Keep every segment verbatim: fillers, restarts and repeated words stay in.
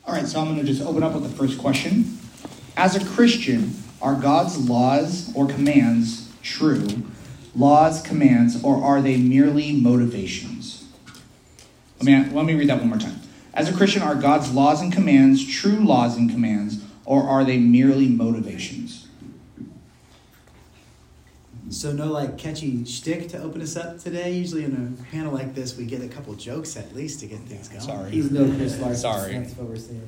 All right, so I'm going to just open up with the first question. As a Christian, are God's laws or commands true? Laws, commands, or are they merely motivations? Let me, let me read that one more time. As a Christian, are God's laws and commands true laws and commands, or are they merely motivations? So no like catchy shtick to open us up today. Usually in a panel like this, we get a couple jokes at least to get things going. Sorry. He's no Chris Larson. Sorry. That's what we're saying.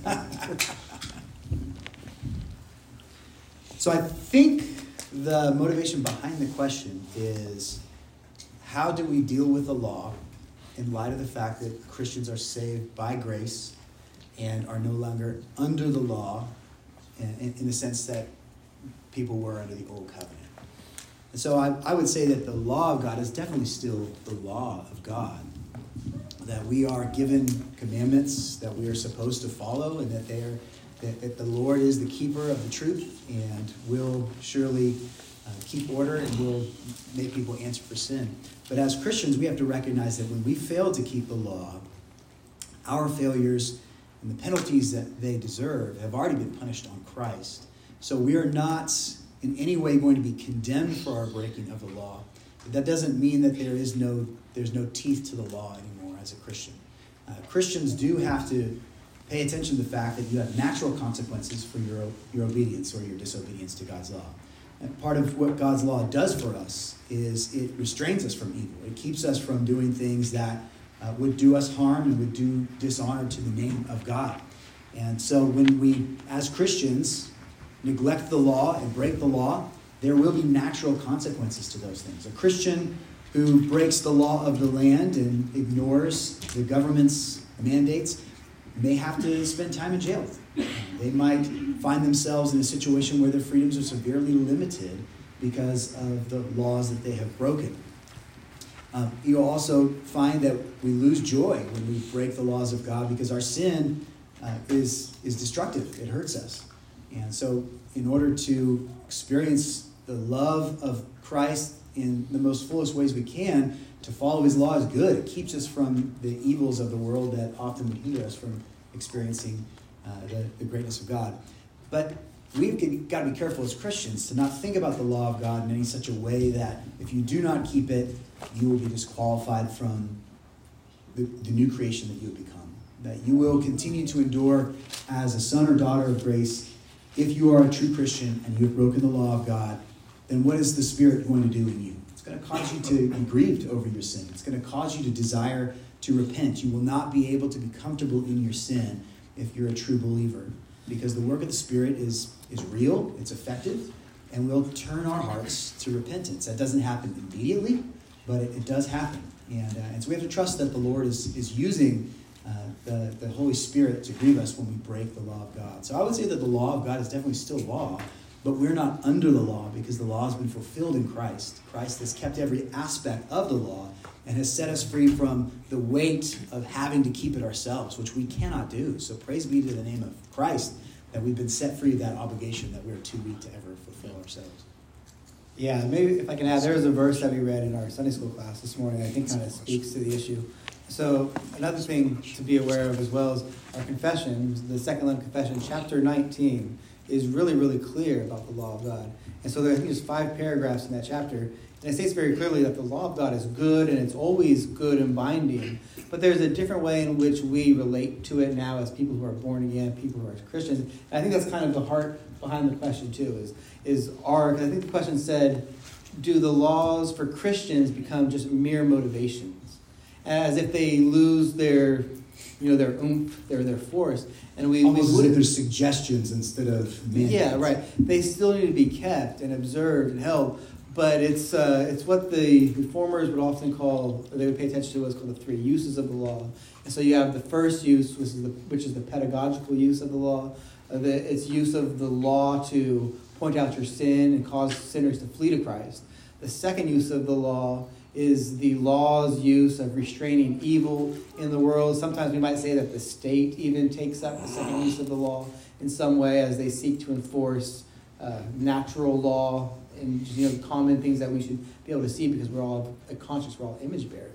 So I think the motivation behind the question is, how do we deal with the law in light of the fact that Christians are saved by grace and are no longer under the law in, in the sense that people were under the old covenant? And so I, I would say that the law of God is definitely still the law of God, that we are given commandments that we are supposed to follow, and that they are that, that the Lord is the keeper of the truth and will surely uh, keep order and will make people answer for sin. But as Christians, we have to recognize that when we fail to keep the law, our failures and the penalties that they deserve have already been punished on Christ. So we are not in any way going to be condemned for our breaking of the law. But that doesn't mean that there is no there's no teeth to the law anymore as a Christian. Uh, Christians do have to pay attention to the fact that you have natural consequences for your, your obedience or your disobedience to God's law. And part of what God's law does for us is it restrains us from evil. It keeps us from doing things that uh, would do us harm and would do dishonor to the name of God. And so when we, as Christians, neglect the law and break the law, there will be natural consequences to those things. A Christian who breaks the law of the land and ignores the government's mandates may have to spend time in jail. They might find themselves in a situation where their freedoms are severely limited because of the laws that they have broken. Uh, you'll also find that we lose joy when we break the laws of God because our sin uh, is, is destructive. It hurts us. And so in order to experience the love of Christ in the most fullest ways we can, to follow his law is good. It keeps us from the evils of the world that often would hinder us from experiencing uh, the, the greatness of God. But we've got to be careful as Christians to not think about the law of God in any such a way that if you do not keep it, you will be disqualified from the, the new creation that you have become. That you will continue to endure as a son or daughter of grace. If you are a true Christian and you have broken the law of God, then what is the Spirit going to do in you? It's going to cause you to be grieved over your sin. It's going to cause you to desire to repent. You will not be able to be comfortable in your sin if you're a true believer, because the work of the Spirit is, is real, it's effective, and will turn our hearts to repentance. That doesn't happen immediately, but it, it does happen. And, uh, and so we have to trust that the Lord is, is using uh, the, the Holy Spirit to grieve us when we break the law of God. So I would say that the law of God is definitely still law, but we're not under the law because the law has been fulfilled in Christ. Christ has kept every aspect of the law and has set us free from the weight of having to keep it ourselves, which we cannot do. So praise be to the name of Christ that we've been set free of that obligation that we're too weak to ever fulfill ourselves. Yeah, maybe if I can add, there was a verse that we read in our Sunday school class this morning that I think kind of speaks to the issue. So another thing to be aware of as well is our confession, the Second London Confession, chapter nineteen, is really, really clear about the law of God. And so there, I think there's five paragraphs in that chapter. And it states very clearly that the law of God is good and it's always good and binding. But there's a different way in which we relate to it now as people who are born again, people who are Christians. And I think that's kind of the heart behind the question too, is, is our, I think the question said, do the laws for Christians become just mere motivations? As if they lose their, you know, their oomph, their, their force. And we, Almost we as if there's suggestions instead of mandates. Yeah, right. They still need to be kept and observed and held, but it's uh, it's what the reformers would often call, or they would pay attention to, what's called the three uses of the law. And so you have the first use, which is the, which is the pedagogical use of the law. Uh, the, it's use of the law to point out your sin and cause sinners to flee to Christ. The second use of the law is the law's use of restraining evil in the world. Sometimes we might say that the state even takes up the second use of the law in some way as they seek to enforce uh, natural law and, you know, common things that we should be able to see because we're all conscious, we're all image bearers.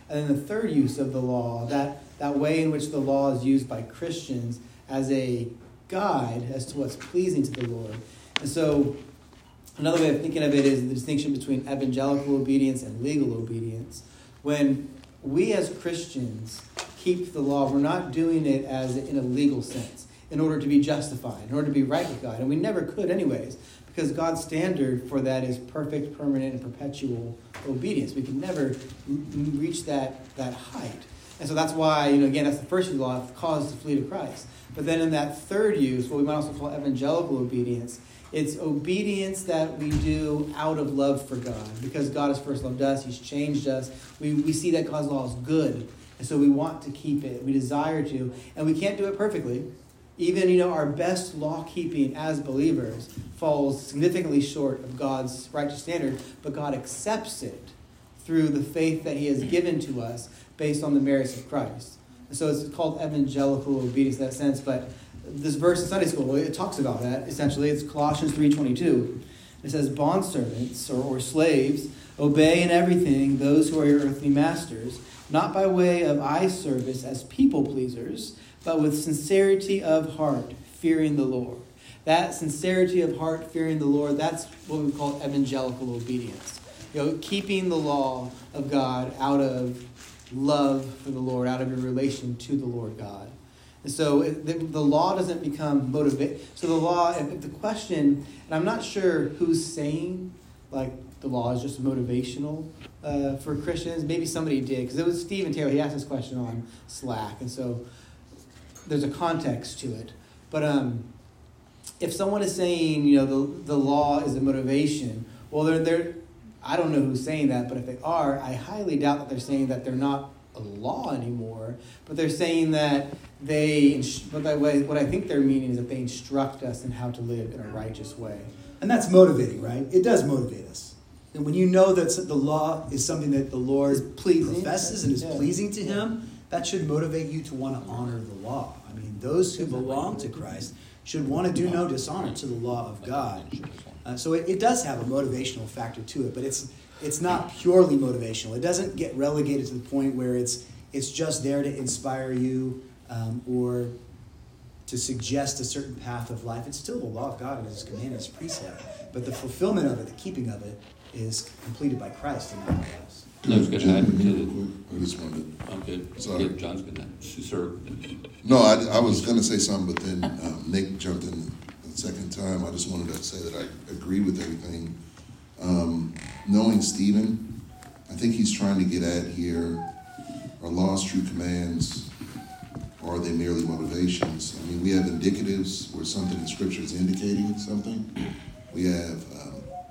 And then the third use of the law, that, that way in which the law is used by Christians as a guide as to what's pleasing to the Lord. And so another way of thinking of it is the distinction between evangelical obedience and legal obedience. When we as Christians keep the law, we're not doing it as in a legal sense, in order to be justified, in order to be right with God. And we never could anyways, because God's standard for that is perfect, permanent, and perpetual obedience. We can never reach that, that height. And so that's why, you know, again, that's the first use of the law, cause to flee to Christ. But then in that third use, what we might also call evangelical obedience, it's obedience that we do out of love for God. Because God has first loved us, he's changed us. We, we see that God's law is good. And so we want to keep it. We desire to. And we can't do it perfectly. Even, you know, our best law-keeping as believers falls significantly short of God's righteous standard, but God accepts it through the faith that he has given to us based on the merits of Christ. And so it's called evangelical obedience in that sense, but this verse in Sunday school, it talks about that, essentially. It's Colossians three twenty-two. It says, bondservants or, or slaves, obey in everything those who are your earthly masters, not by way of eye service as people pleasers, but with sincerity of heart, fearing the Lord. That sincerity of heart, fearing the Lord, that's what we call evangelical obedience. You know, keeping the law of God out of love for the Lord, out of your relation to the Lord God. And so it, the, the law doesn't become motivate. So the law, if, if the question, and I'm not sure who's saying, like, the law is just motivational uh, for Christians. Maybe somebody did, because it was Stephen Taylor. He asked this question on Slack, and so there's a context to it. But um, if someone is saying, you know, the the law is a motivation, well, they're they're I don't know who's saying that, but if they are, I highly doubt that they're saying that they're not a law anymore. But they're saying that they, but that way, what I think they're meaning is that they instruct us in how to live in a righteous way. And that's motivating, right? It does motivate us. And when you know that the law is something that the Lord pleasing. professes and is Yeah. pleasing to him, that should motivate you to want to honor the law. I mean, those who belong to Christ should want to do no dishonor to the law of God. Uh, so it, it does have a motivational factor to it, but it's it's not purely motivational. It doesn't get relegated to the point where it's it's just there to inspire you um, or to suggest a certain path of life. It's still the law of God and his command, his precept. But the fulfillment of it, the keeping of it, is completed by Christ and not by us. I was going to add to the... I just wanted to... Okay, Sorry. yeah, John's going to... Sir. No, I, I was going to say something, but then um, Nick jumped in the second time. I just wanted to say that I agree with everything. Um, knowing Stephen, I think he's trying to get at here, are laws true commands, or are they merely motivations? I mean, we have indicatives where something in Scripture is indicating something. We have... Um,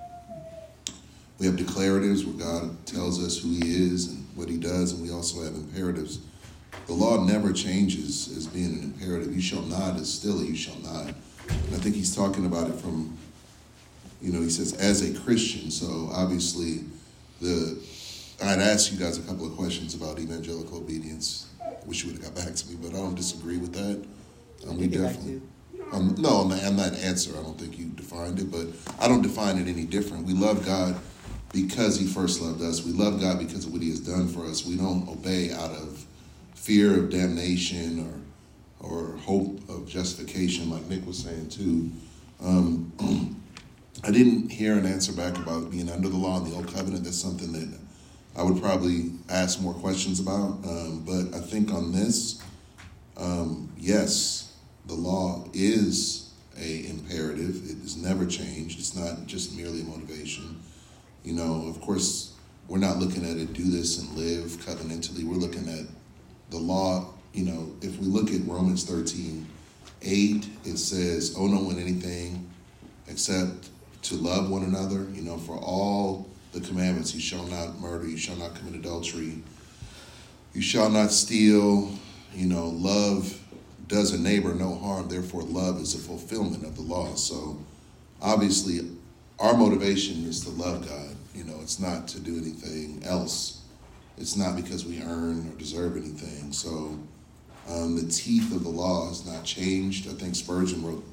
We have declaratives where God tells us who he is and what he does, and we also have imperatives. The law never changes as being an imperative. You shall not is still a you shall not. And I think he's talking about it from, you know, he says, as a Christian. So obviously, the I'd asked you guys a couple of questions about evangelical obedience. I wish you would have got back to me, but I don't disagree with that. Um, we definitely... Um, no, on, the, on that answer, I don't think you defined it, but I don't define it any different. We love God because he first loved us. We love God because of what he has done for us. We don't obey out of fear of damnation or or hope of justification, like Nick was saying too. Um, I didn't hear an answer back about being under the law in the Old Covenant. That's something that I would probably ask more questions about. Um, but I think on this, um, yes, the law is a imperative. It has never changed. It's not just merely a motivation. You know, of course, we're not looking at it, do this and live covenantally. We're looking at the law. You know, if we look at Romans thirteen eight, it says, owe no one anything except to love one another. You know, for all the commandments, you shall not murder, you shall not commit adultery, you shall not steal. You know, love does a neighbor no harm. Therefore, love is a fulfillment of the law. So, obviously, our motivation is to love God. You know, it's not to do anything else. It's not because we earn or deserve anything. So um, the teeth of the law has not changed. I think Spurgeon wrote,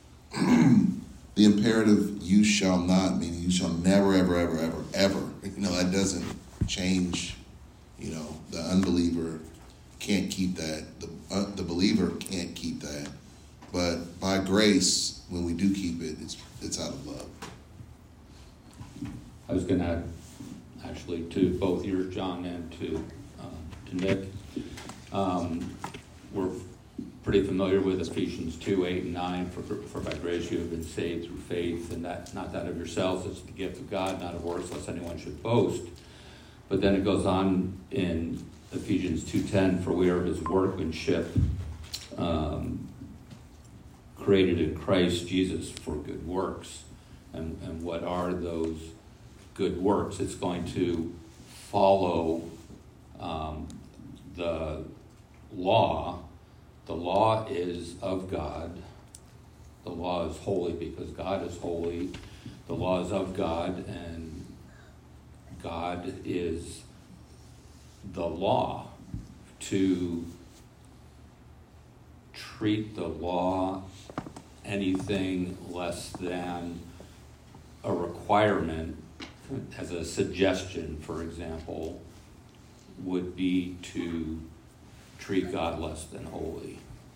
the imperative, you shall not, meaning you shall never, ever, ever, ever, ever. You know, that doesn't change, You know, the unbeliever can't keep that. The uh, the believer can't keep that. But by grace, when we do keep it, it's it's out of love. I was going to add, actually, to both yours, John, and to uh, to Nick. Um, we're pretty familiar with Ephesians two, eight, and nine. For, for by grace you have been saved through faith, and that not that of yourselves, it's the gift of God, not of works, lest anyone should boast. But then it goes on in Ephesians two ten, for we are his workmanship, um, created in Christ Jesus for good works. And, and what are those good works? It's going to follow um, the law. The law is of God. The law is holy because God is holy. The law is of God, and God is the law. To treat the law anything less than a requirement, as a suggestion, for example, would be to treat God less than holy.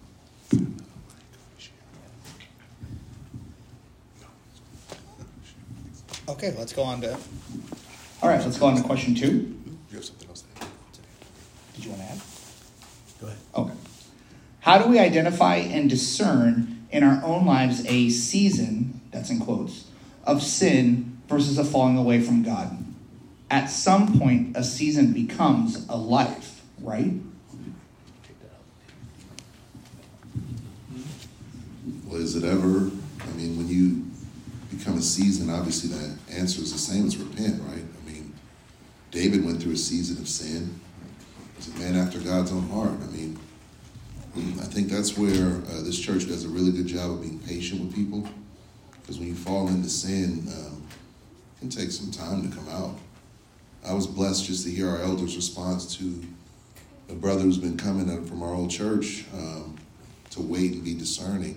Okay, let's go on to... All right, let's go on to question two. You have something else to add? Did you want to add? Go ahead. Okay. How do we identify and discern in our own lives a season, that's in quotes, of sin versus a falling away from God? At some point, a season becomes a life, right? Well, is it ever? I mean, when you become a season, obviously that answer is the same as repent, right? I mean, David went through a season of sin. He's a man after God's own heart. I mean, I think that's where uh, this church does a really good job of being patient with people. Because when you fall into sin, um, it can take some time to come out. I was blessed just to hear our elders' response to a brother who's been coming up from our old church um, to wait and be discerning.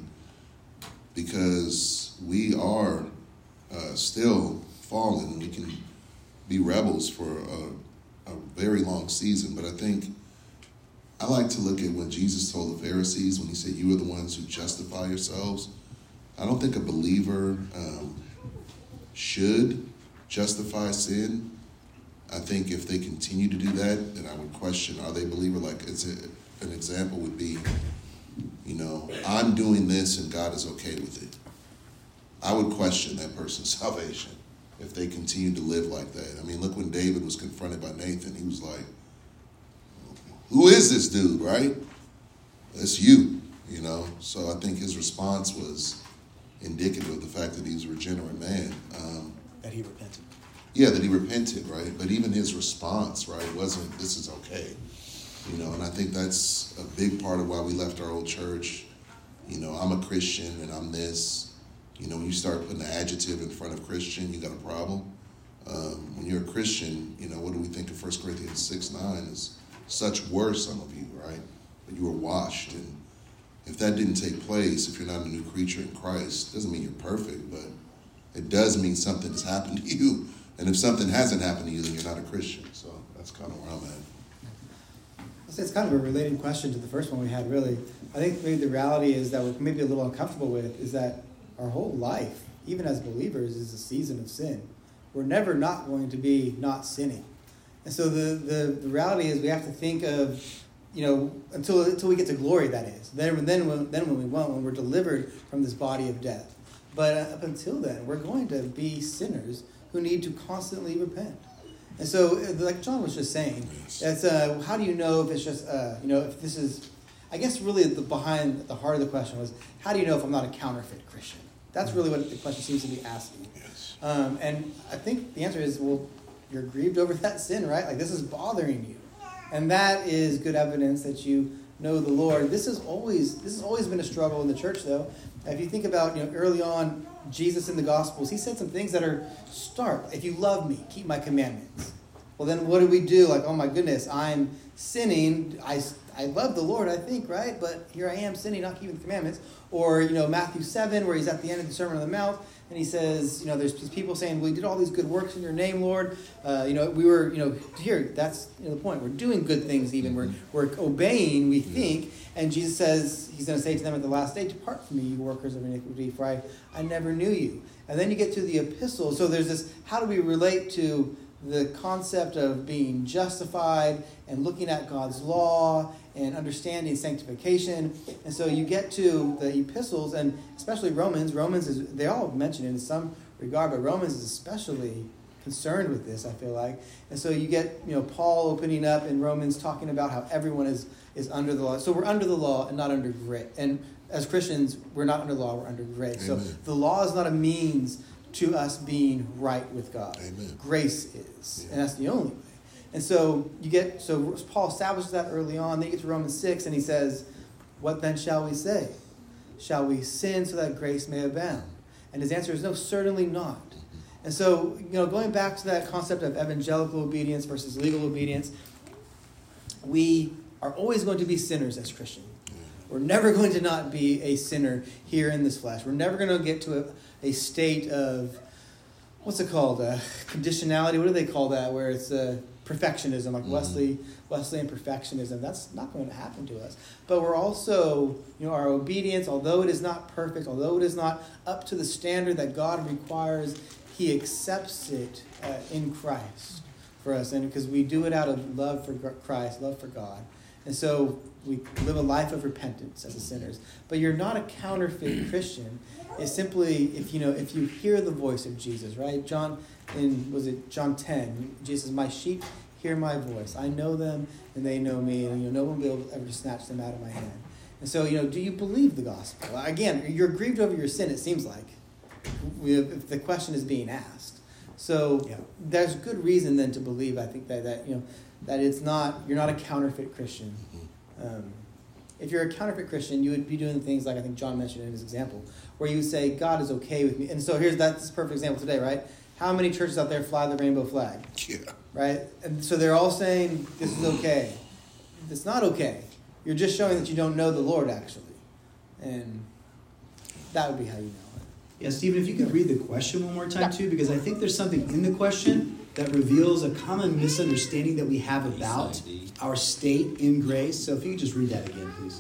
Because we are uh, still fallen. We can be rebels for a, a very long season. But I think I like to look at what Jesus told the Pharisees when he said, you are the ones who justify yourselves. I don't think a believer um, should justify sin. I think if they continue to do that, then I would question, are they a believer? Like it's a, an example would be, you know, I'm doing this and God is okay with it. I would question that person's salvation if they continue to live like that. I mean, look when David was confronted by Nathan, he was like, who is this dude, right? It's you, you know? So I think his response was indicative of the fact that he's a regenerate man. Um, That he repented. Yeah, that he repented, right? But even his response, right, wasn't, this is okay. You know, and I think that's a big part of why we left our old church. You know, I'm a Christian and I'm this. You know, when you start putting an adjective in front of Christian, you got a problem. Um, when you're a Christian, you know, what do we think of First Corinthians six nine is such were some of you, right? But you were washed. And if that didn't take place, if you're not a new creature in Christ, doesn't mean you're perfect, but it does mean something has happened to you. And if something hasn't happened to you, then you're not a Christian. So that's kind of where I'm at. I'll say it's kind of a related question to the first one we had, really. I think maybe the reality is that we're maybe a little uncomfortable with is that our whole life, even as believers, is a season of sin. We're never not going to be not sinning. And so the, the, the reality is we have to think of, you know, until until we get to glory, that is. Then, then, when, then when we want, when we're delivered from this body of death. But up until then, we're going to be sinners who need to constantly repent. And so, like John was just saying, it's, uh, how do you know if it's just, uh, you know, if this is, I guess really the behind the heart of the question was, how do you know if I'm not a counterfeit Christian? That's really what the question seems to be asking. Yes. Um, and I think the answer is, well, you're grieved over that sin, right? Like this is bothering you. And that is good evidence that you know the Lord. This is always, this has always been a struggle in the church, though. If you think about, you know, early on, Jesus in the Gospels, he said some things that are stark. If you love me, keep my commandments. Well, then what do we do? Like, oh my goodness, I'm sinning, I, I love the Lord, I think, right? But here I am sinning, not keeping the commandments. Or, you know, Matthew seven, where he's at the end of the Sermon on the Mount, and he says, you know, there's these people saying, we did all these good works in your name, Lord. Uh, you know, we were, you know, here, that's you know, the point. We're doing good things even. We're, we're obeying, we think. And Jesus says, he's going to say to them at the last day, depart from me, you workers of iniquity, for I, I never knew you. And then you get to the epistle. So there's this, how do we relate to the concept of being justified and looking at God's law and understanding sanctification. And so you get to the epistles, and especially Romans. Romans is, they all mention it in some regard, but Romans is especially concerned with this, I feel like. And so you get, you know, Paul opening up in Romans talking about how everyone is, is under the law. So we're under the law and not under grace. And as Christians, we're not under the law, we're under grace. Amen. So the law is not a means to us being right with God. Amen. Grace is. Yeah. And that's the only way. And so you get, so Paul establishes that early on. Then you get to Romans six, and he says, what then shall we say? Shall we sin so that grace may abound? And his answer is no, certainly not. And so, you know, going back to that concept of evangelical obedience versus legal obedience, we are always going to be sinners as Christians. We're never going to not be a sinner here in this flesh. We're never going to get to a, a state of, what's it called? Uh, conditionality. What do they call that? Where it's uh, perfectionism, like mm-hmm. Wesley, Wesleyan perfectionism. That's not going to happen to us. But we're also, you know, our obedience, although it is not perfect, although it is not up to the standard that God requires, he accepts it uh, in Christ for us. And because we do it out of love for Christ, love for God. And so we live a life of repentance as a sinners. But you're not a counterfeit Christian. It's simply if you know if you hear the voice of Jesus, right? John in was it John ten? Jesus says, "My sheep hear my voice. I know them, and they know me, and you know no one will be able to ever snatch them out of my hand." And so you know, do you believe the gospel? Again, you're grieved over your sin. It seems like if the question is being asked. So yeah. There's good reason then to believe. I think that that you know. That it's not, you're not a counterfeit Christian. Um, if you're a counterfeit Christian, you would be doing things like I think John mentioned in his example, where you would say, God is okay with me. And so here's that's a perfect example today, right? How many churches out there fly the rainbow flag? Yeah. Right? And so they're all saying, this is okay. It's not okay. You're just showing that you don't know the Lord, actually. And that would be how you know it. Yeah, Stephen, if you could read the question one more time, yeah. too, because I think there's something in the question that reveals a common misunderstanding that we have about our state in grace. So if you could just read that again, please.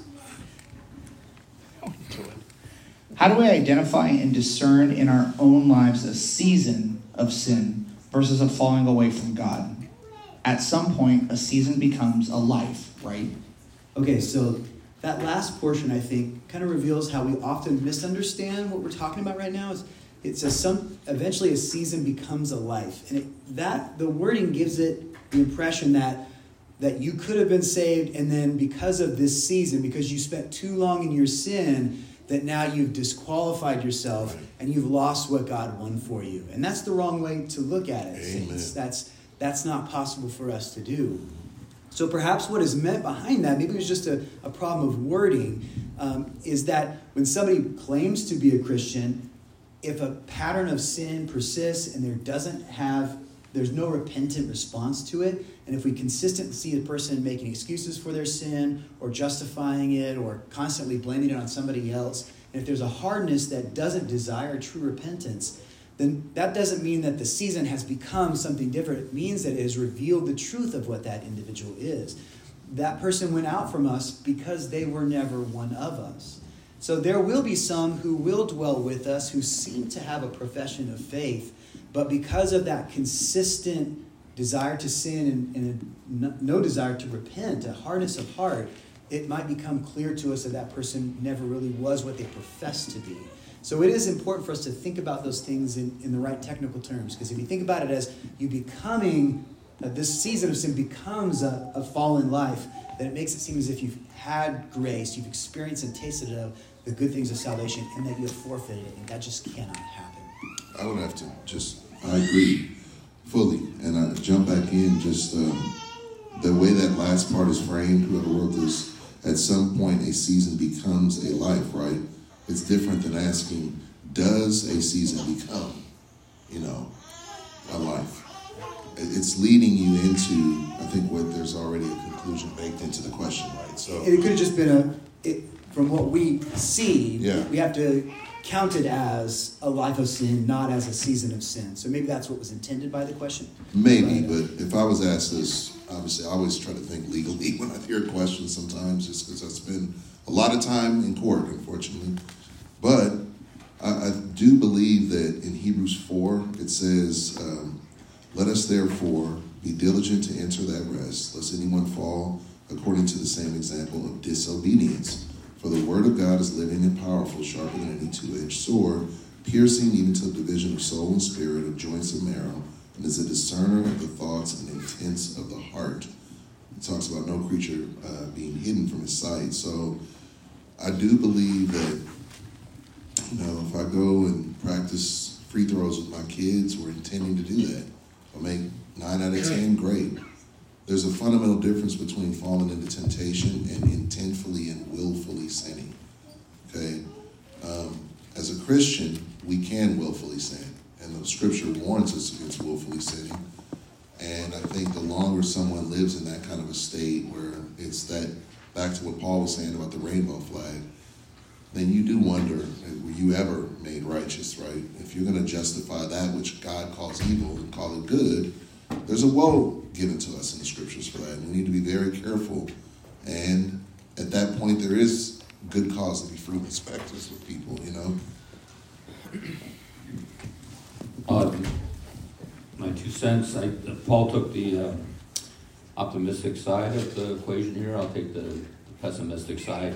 How do we identify and discern in our own lives a season of sin versus a falling away from God? At some point, a season becomes a life, right? Okay, so that last portion, I think, kind of reveals how we often misunderstand what we're talking about right now. Is It says some eventually a season becomes a life. And it, that the wording gives it the impression that that you could have been saved, and then because of this season, because you spent too long in your sin, that now you've disqualified yourself and you've lost what God won for you. And that's the wrong way to look at it. Saints. That's that's not possible for us to do. So perhaps what is meant behind that, maybe it was just a, a problem of wording, um, is that when somebody claims to be a Christian, if a pattern of sin persists and there doesn't have, there's no repentant response to it, and if we consistently see a person making excuses for their sin or justifying it or constantly blaming it on somebody else, and if there's a hardness that doesn't desire true repentance, then that doesn't mean that the season has become something different. It means that it has revealed the truth of what that individual is. That person went out from us because they were never one of us. So there will be some who will dwell with us who seem to have a profession of faith, but because of that consistent desire to sin and, and a, no desire to repent, a hardness of heart, it might become clear to us that that person never really was what they professed to be. So it is important for us to think about those things in, in the right technical terms, because if you think about it as you becoming, uh, this season of sin becomes a, a fallen life, then it makes it seem as if you've had grace, you've experienced and tasted of the good things of salvation, and that you have forfeited it, and that just cannot happen. I would have to just, I agree fully, and I jump back in, just um, the way that last part is framed, whoever wrote this, at some point a season becomes a life, right? It's different than asking, does a season become, you know, a life? It's leading you into think what there's already a conclusion baked into the question, right? So And it could have just been a, it, from what we see, Yeah. we have to count it as a life of sin, not as a season of sin. So maybe that's what was intended by the question. maybe, But, uh, but if I was asked this, obviously I always try to think legally when I hear questions sometimes, just because I spend a lot of time in court, unfortunately. But I, I do believe that in Hebrews four, it says, um, let us therefore be diligent to enter that rest, lest anyone fall according to the same example of disobedience. For the word of God is living and powerful, sharper than any two-edged sword, piercing even to the division of soul and spirit, of joints and marrow, and is a discerner of the thoughts and intents of the heart. It talks about no creature uh, being hidden from his sight. So I do believe that, you know, if I go and practice free throws with my kids, we're intending to do that. I'll make nine out of ten, great. There's a fundamental difference between falling into temptation and intentfully and willfully sinning. Okay? Um, as a Christian, we can willfully sin. And the scripture warns us against willfully sinning. And I think the longer someone lives in that kind of a state where it's that, back to what Paul was saying about the rainbow flag, then you do wonder, were you ever made righteous, right? If you're going to justify that which God calls evil and call it good, there's a woe given to us in the scriptures for that. And we need to be very careful. And at that point, there is good cause to be fruit inspectors with people, you know? Uh, my two cents, I, Paul took the uh, optimistic side of the equation here. I'll take the pessimistic side,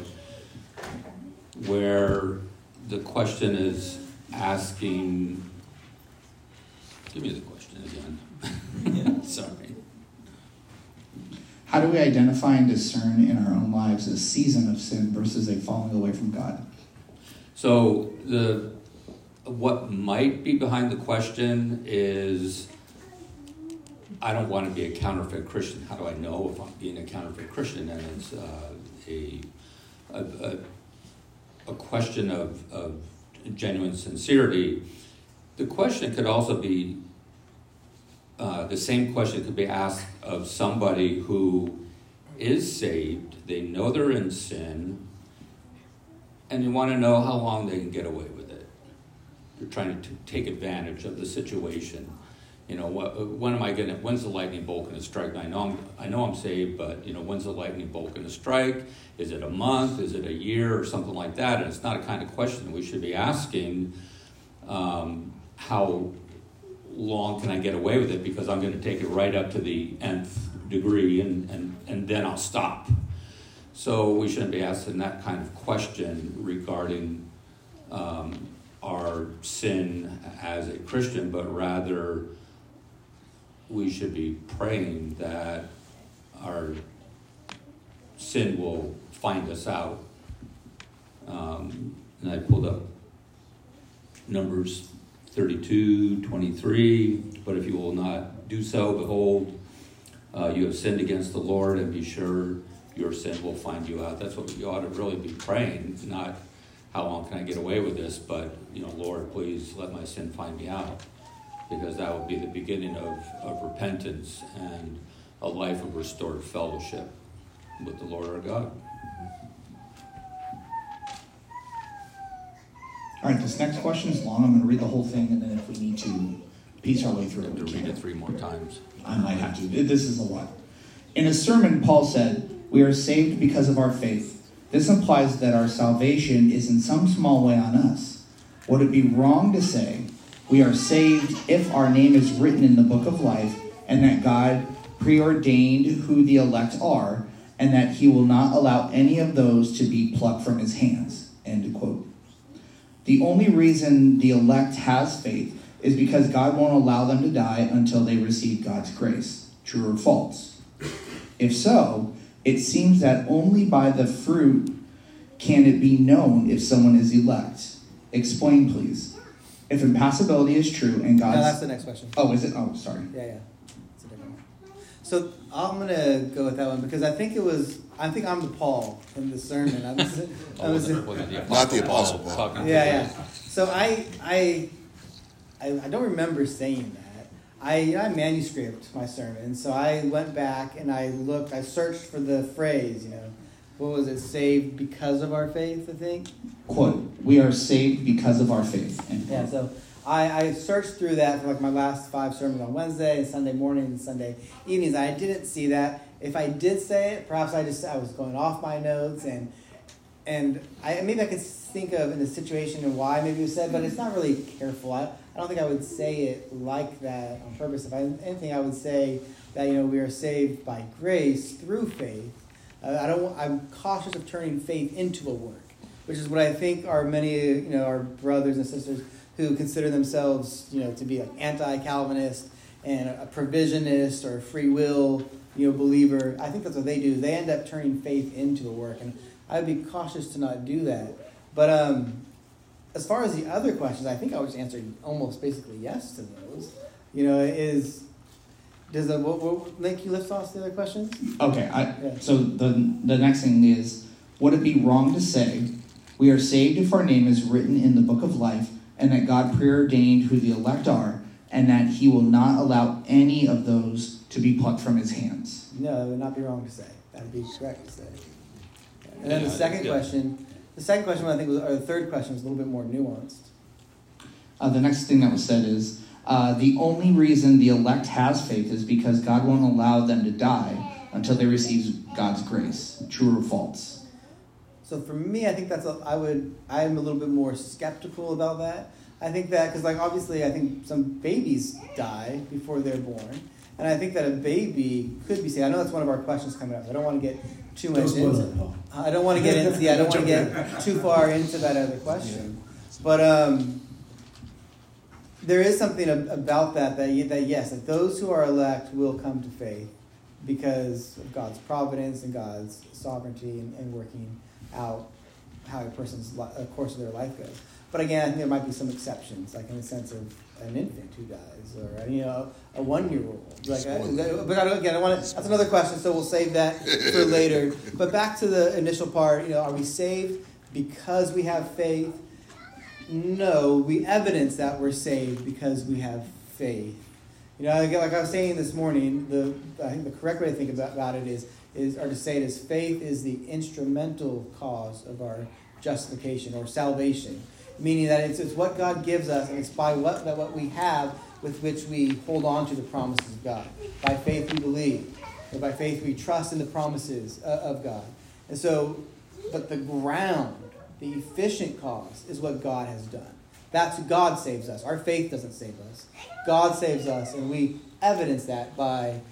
where the question is asking, give me the question again. Sorry. How do we identify and discern in our own lives a season of sin versus a falling away from God? So the what might be behind the question is, I don't want to be a counterfeit Christian. How do I know if I'm being a counterfeit Christian? And it's uh, a, a, a a question of, of genuine sincerity. The question could also be, uh, the same question could be asked of somebody who is saved, they know they're in sin, and you want to know how long they can get away with it. They're trying to take advantage of the situation. You know, what, when am I going to, when's the lightning bolt going to strike? I know I'm, I know I'm saved, but, you know, when's the lightning bolt going to strike? Is it a month? Is it a year or something like that? And it's not a kind of question we should be asking, um, how long can I get away with it? Because I'm going to take it right up to the nth degree and, and, and then I'll stop. So we shouldn't be asking that kind of question regarding um, our sin as a Christian, but rather we should be praying that our sin will find us out. Um, and I pulled up Numbers thirty-two, twenty-three, but if you will not do so, behold, uh, you have sinned against the Lord, and be sure your sin will find you out. That's what you ought to really be praying, not how long can I get away with this, but, you know, Lord, please let my sin find me out, because that will be the beginning of, of repentance and a life of restored fellowship with the Lord our God. All right, this next question is long. I'm going to read the whole thing, and then if we need to piece our way through I it, have we to can. read it three more times. I might have to. This is a lot. In a sermon, Paul said, "We are saved because of our faith. This implies that our salvation is in some small way on us. Would it be wrong to say we are saved if our name is written in the book of life, and that God preordained who the elect are, and that he will not allow any of those to be plucked from his hands?" End quote. The only reason the elect has faith is because God won't allow them to die until they receive God's grace. True or false? If so, it seems that only by the fruit can it be known if someone is elect. Explain, please. If impassibility is true and God's... No, that's the next question. Oh, is it? Oh, sorry. Yeah, yeah. It's a different one. So I'm going to go with that one because I think it was, I think I'm the Paul in the sermon. I was, I was, Oh, was it the Not the Apostle Paul. talking to yeah, the- yeah. So I, I, I, I don't remember saying that. I, I manuscript my sermon, so I went back and I looked, I searched for the phrase, you know, what was it, saved because of our faith, I think? Quote, we are saved because of our faith. End quote. Yeah, so I, I searched through that for like my last five sermons on Wednesday and Sunday morning and Sunday evenings. I didn't see that. If I did say it, perhaps I just I was going off my notes and and I maybe I could think of in the situation and why maybe it was said, but it's not really careful. I, I don't think I would say it like that on purpose. If I anything, I would say that you know we are saved by grace through faith. Uh, I don't. I'm cautious of turning faith into a work, which is what I think are many you know our brothers and sisters who consider themselves you know to be like anti-Calvinist and a provisionist or a free will you know believer. I think that's what they do. They end up turning faith into a work, and I'd be cautious to not do that. But um, as far as the other questions, I think I was answering almost basically yes to those. You know, is does the what, what make you lift off the other questions? Okay, I, Yeah. so the the next thing is, would it be wrong to say, we are saved if our name is written in the book of life, and that God preordained who the elect are, and that he will not allow any of those to be plucked from his hands? No, that would not be wrong to say. That would be correct to say. And then Yeah, the second yeah. question, the second question I think was, or the third question was a little bit more nuanced. Uh, the next thing that was said is, uh, the only reason the elect has faith is because God won't allow them to die until they receive God's grace. True or false? So for me, I think that's a, I would I'm a little bit more skeptical about that. I think that because like obviously I think some babies die before they're born, and I think that a baby could be saved. I know that's one of our questions coming up. I don't want to get too much Don't spoil into. it, Paul. I don't want to get into. Yeah, I don't want to get too far into that other question. But um, there is something ab- about that that that yes, that those who are elect will come to faith because of God's providence and God's sovereignty and, and working out how a person's li- a course of their life goes. But again, I think there might be some exceptions, like in the sense of an infant who dies, or you know, a one-year-old. Like, I, but I don't, again, I want to. That's another question, so we'll save that for later. But back to the initial part, you know, are we saved because we have faith? No, we evidence that we're saved because we have faith. You know, like, like I was saying this morning, the I think the correct way to think about, about it is is or to say it is faith is the instrumental cause of our justification or salvation. Meaning that it's, it's what God gives us, and it's by what that what we have with which we hold on to the promises of God. By faith we believe, and by faith we trust in the promises uh, of God. And so, but the ground, the efficient cause, is what God has done. That's who God saves us. Our faith doesn't save us. God saves us, and we evidence that by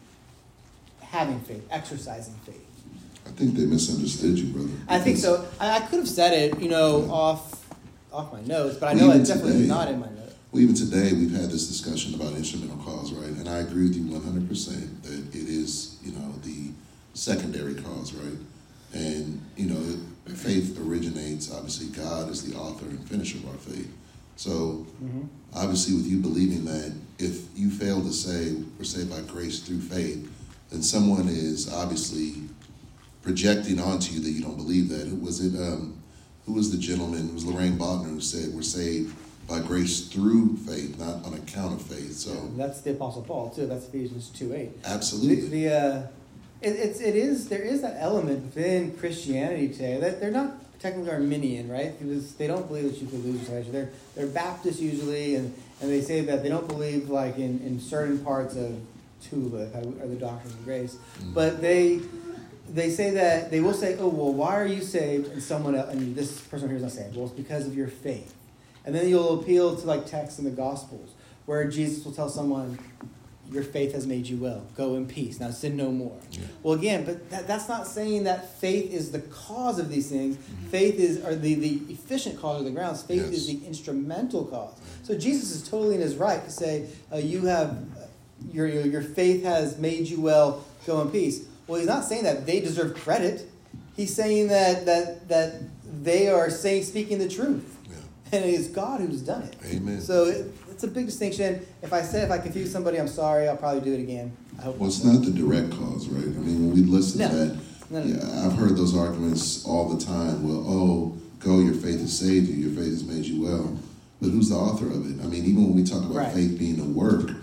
having faith, exercising faith. I think they misunderstood you, brother. I think so. I, I could have said it, you know, Yeah. off off my notes, but I Well, know even it's definitely today- not in my notes. Well, even today, we've had this discussion about instrumental cause, right? And I agree with you one hundred percent that it is, you know, the secondary cause, right? And, you know, it, faith originates, obviously, God is the author and finisher of our faith. So, Mm-hmm. obviously, with you believing that, if you fail to say we're saved by grace through faith, then someone is obviously projecting onto you that you don't believe that. Who was it? Um, who was the gentleman? It was Lorraine Botner who said we're saved by grace through faith, not on account of faith. So That's the Apostle Paul too. That's Ephesians two eight. The, absolutely, the uh, it, it's it is there is that element within Christianity today that they're not technically Arminian, right? Because they don't believe that you could lose your salvation. They're they're Baptist usually, and, and they say that they don't believe like in, in certain parts of Tulip or the doctrine of grace, Mm. but they. They say that, they will say, oh, well, why are you saved and someone else, and this person here is not saved? Well, it's because of your faith. And then you'll appeal to like texts in the Gospels where Jesus will tell someone, your faith has made you well. Go in peace. Now sin no more. Yeah. Well, again, but that, that's not saying that faith is the cause of these things. Mm-hmm. Faith is, or the, the efficient cause of the grounds. Faith Yes. is the instrumental cause. So Jesus is totally in his right to say, uh, you have, uh, your, your your faith has made you well. Go in peace. Well, he's not saying that they deserve credit. He's saying that that that they are saying speaking the truth, yeah. and it is God who's done it. Amen. So it, it's a big distinction. If I said if I confuse somebody, I'm sorry. I'll probably do it again. I hope. Well, it's not the direct cause, right? I mean, when we listen No. to that, No, no, no. yeah, I've heard those arguments all the time. Well, oh, go, your faith has saved you. Your faith has made you well. But who's the author of it? I mean, even when we talk about Right. faith being a work,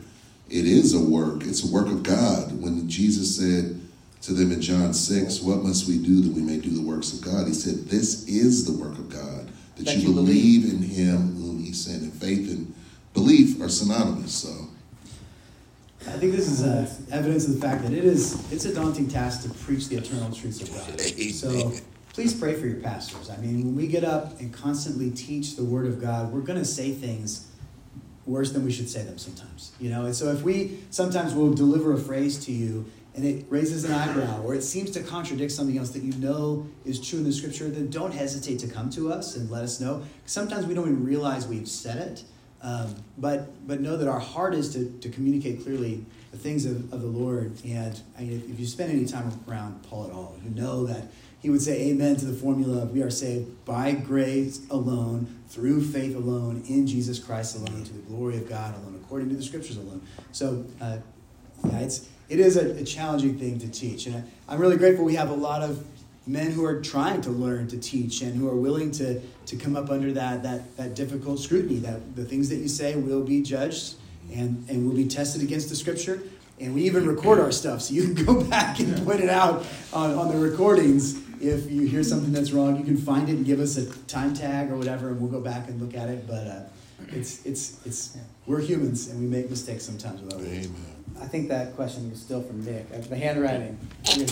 it is a work. It's a work of God. When Jesus said to them in John six, what must we do that we may do the works of God? He said, this is the work of God, that, that you, you believe, believe in him whom he sent. And faith and belief are synonymous. So I think this is uh, evidence of the fact that it is it's a daunting task to preach the eternal truths of God. So please pray for your pastors. I mean, when we get up and constantly teach the Word of God, we're going to say things worse than we should say them sometimes. You know, and so if we sometimes will deliver a phrase to you and it raises an eyebrow or it seems to contradict something else that you know is true in the Scripture, then don't hesitate to come to us and let us know. Sometimes we don't even realize we've said it. Um, but but know that our heart is to, to communicate clearly the things of, of the Lord. And I mean, if, if you spend any time around Paul at all, you know that he would say amen to the formula of we are saved by grace alone, through faith alone, in Jesus Christ alone, to the glory of God alone, according to the Scriptures alone. So uh, yeah, it's it is a, a challenging thing to teach. And I, I'm really grateful we have a lot of men who are trying to learn to teach and who are willing to, to come up under that, that that difficult scrutiny, that the things that you say will be judged and, and will be tested against the Scripture. And we even record our stuff, so you can go back and point it out on, on the recordings. If you hear something that's wrong, you can find it and give us a time tag or whatever, and we'll go back and look at it. But uh, it's it's it's we're humans, and we make mistakes sometimes with our words. Amen. I think that question was still from Nick. Uh, The handwriting. Just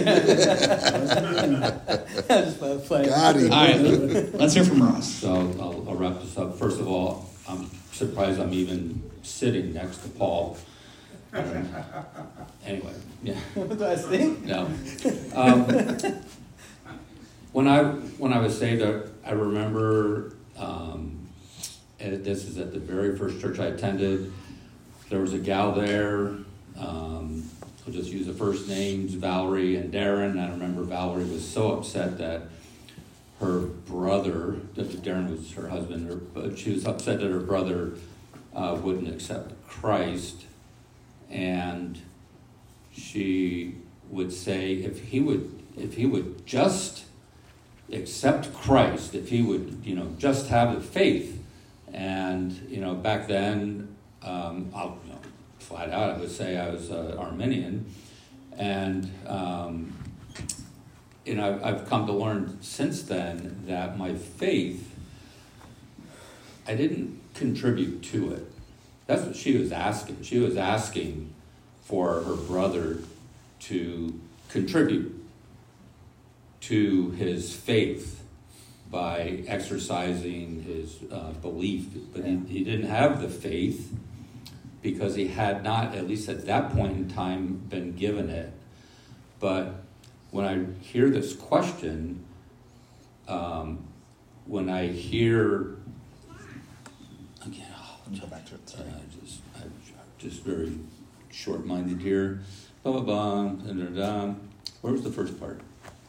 play. Got him. All right, let's hear from Ross. So I'll, I'll wrap this up. First of all, I'm surprised I'm even sitting next to Paul. Um, anyway, yeah. What do I think? No. Um, when I when I was saved, I, I remember, um, and this is at the very first church I attended. There was a gal there. Um, I'll just use the first names, Valerie and Darren. I remember Valerie was so upset that her brother, that Darren was her husband, her, but she was upset that her brother uh, wouldn't accept Christ. And she would say, if he would, if he would just accept Christ, if he would, you know, just have the faith. And, you know, back then, um, I'll, you know, flat out, I would say I was uh, Arminian. And, um, you know, I've, I've come to learn since then that my faith, I didn't contribute to it. That's what she was asking. She was asking for her brother to contribute to his faith by exercising his uh, belief. But he, he didn't have the faith because he had not, at least at that point in time, been given it. But when I hear this question, um, when I hear, again, Go back to it. Sorry. I just, I'm just very short-minded here. Blah, blah, blah, da, da, da. Where was the first part?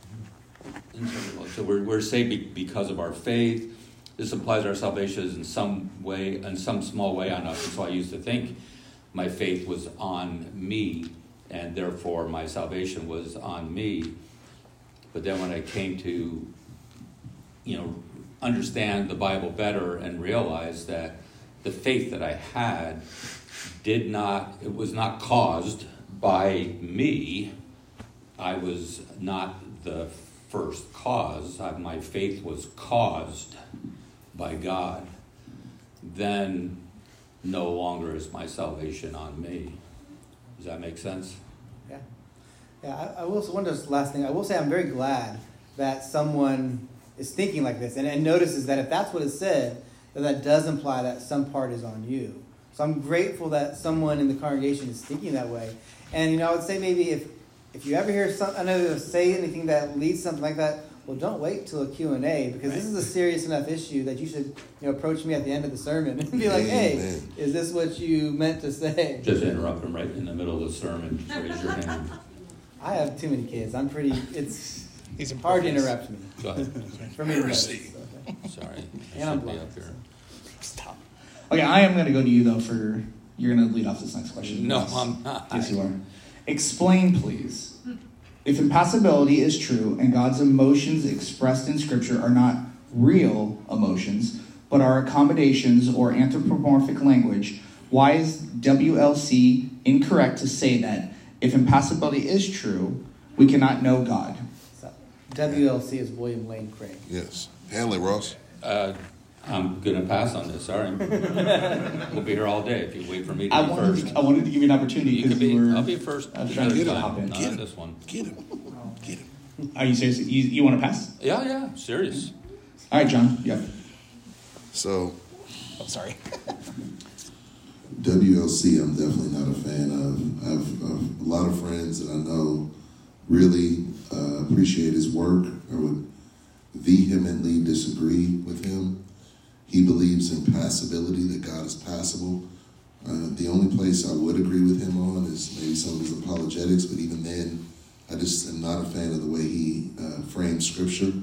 So we're, we're saved because of our faith. This implies our salvation is in some way, in some small way on us. And so I used to think my faith was on me, and therefore my salvation was on me. But then when I came to, you know, understand the Bible better and realize that the faith that I had did not, it was not caused by me. I was not the first cause. I, my faith was caused by God. Then no longer is my salvation on me. Does that make sense? Yeah. Yeah, I, I will, one just last thing, I will say I'm very glad that someone is thinking like this and, and notices that if that's what it said, then that does imply that some part is on you. So I'm grateful that someone in the congregation is thinking that way. And, you know, I would say maybe if, if you ever hear some, I know say anything that leads to something like that, well, don't wait till a Q and A, because right. This is a serious enough issue that you should, you know, approach me at the end of the sermon and be like, hey, Amen. Is this what you meant to say? Just interrupt them right in the middle of the sermon. Just raise your hand. I have too many kids. I'm pretty, it's He's hard to interrupt me. Go ahead. For me to notice. Sorry. And I'm blind. Up here. Stop. Okay, I am going to go to you, though, for, you're going to lead off this next question. No, yes. I'm not. Yes, you are. Explain, please. If impassibility is true and God's emotions expressed in Scripture are not real emotions, but are accommodations or anthropomorphic language, Why is W L C incorrect to say that if impassibility is true, we cannot know God? So, W L C is William Lane Craig. Yes. Hanley, Ross. Uh, I'm going to pass on this, sorry. We'll be here all day if you wait for me to I be wanted, first. I wanted to give you an opportunity You can because be, you were. I'll be first I was another trying to Get him. hop time, in. not Get him. this one. Get him. Get him. Are you serious? You, you want to pass? Yeah, yeah, serious. All right, John. Yeah. So, Oh, sorry. W L C, I'm definitely not a fan of. I have uh, a lot of friends that I know really uh, appreciate his work or would vehemently disagree with him. He believes in passibility, that God is passable. Uh, the only place I would agree with him on is maybe some of his apologetics, but even then, I just am not a fan of the way he uh, frames Scripture.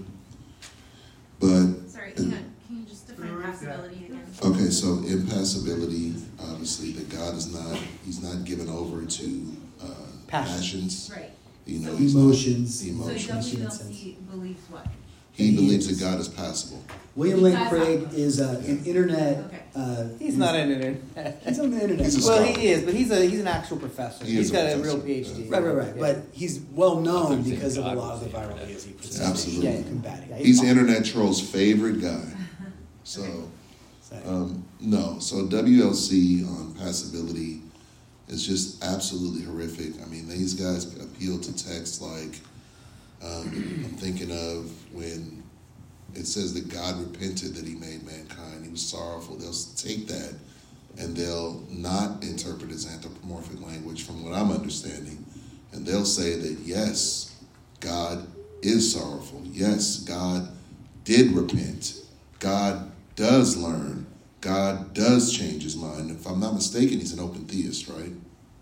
But Sorry, hang on. Can you just define possibility again? okay, so impassibility, obviously, that God is not, he's not given over to uh, Passion. passions. Right. You know, he's Emotions. Not, So emotions. W L C believes what? He believes that God is passable. William Lane Craig is uh, an internet. Okay. Uh, He's not an internet. He's on the internet. He's a Well, scholar. he is, but he's a he's an actual professor. He He's is a got a professor, real PhD. Right, right, right. Yeah. But he's well known I'm because of a thinking lot of the God was viral the videos he puts Absolutely. out. Yeah, combating. Yeah, He's fine. Internet Troll's favorite guy. So, um, no. So W L C on passability is just absolutely horrific. I mean, these guys appeal to texts like, um, I'm thinking of when it says that God repented that he made mankind. He was sorrowful. They'll take that and they'll not interpret as anthropomorphic language from what I'm understanding. And they'll say that, yes, God is sorrowful. Yes, God did repent. God does learn. God does change his mind. If I'm not mistaken, he's an open theist, right?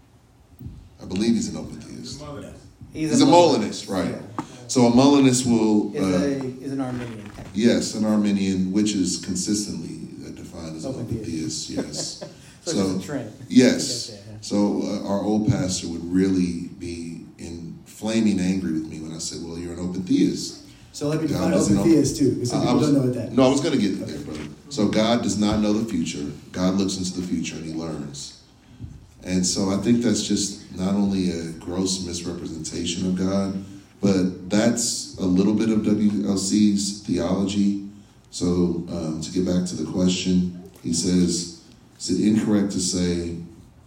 I believe he's an open theist. He's, He's a Molinist, right? So a Molinist will, Is, uh, a, is an Armenian. yes, an Armenian, which is consistently uh, defined as an Open open theist. theist, yes. So, So, it's a trend. yes. Yeah, yeah. So uh, our old pastor would really be in flaming angry with me when I said, well, you're an open theist. So let me God define doesn't open know- theist too, because some I- I people was- don't know what that is. No, I was going to get there, brother. So God does not know the future. God looks into the future and he learns. And so I think that's just not only a gross misrepresentation of God, but that's a little bit of W L C's theology. So um, to get back to the question, he says, is it incorrect to say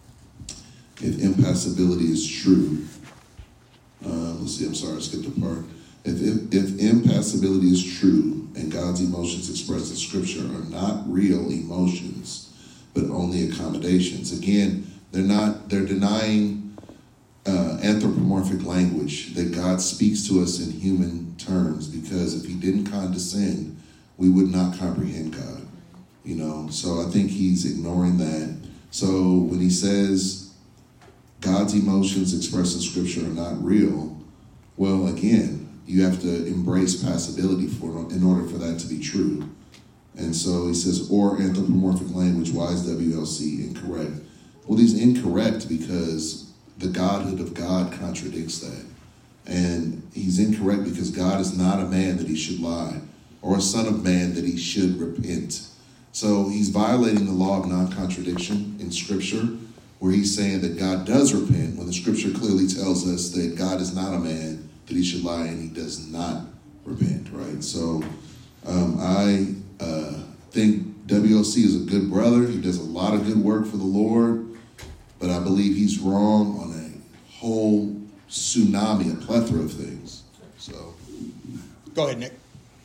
if impassibility is true? Uh, let's see, I'm sorry, I skipped a part. If, if, if impassibility is true and God's emotions expressed in Scripture are not real emotions, but only accommodations, again, they're not, they're denying uh, anthropomorphic language, that God speaks to us in human terms, because if he didn't condescend, we would not comprehend God. You know, so I think he's ignoring that. So when he says God's emotions expressed in Scripture are not real, well, again, you have to embrace passibility for in order for that to be true. And so he says, or anthropomorphic language, why is W L C incorrect? Well, he's incorrect because the Godhood of God contradicts that. And he's incorrect because God is not a man that he should lie, or a son of man that he should repent. So he's violating the law of non-contradiction in Scripture, where he's saying that God does repent, when the Scripture clearly tells us that God is not a man that he should lie, and he does not repent, right? So um, I uh, think W L C is a good brother. He does a lot of good work for the Lord, but I believe he's wrong on a whole tsunami, a plethora of things. So, Go ahead, Nick.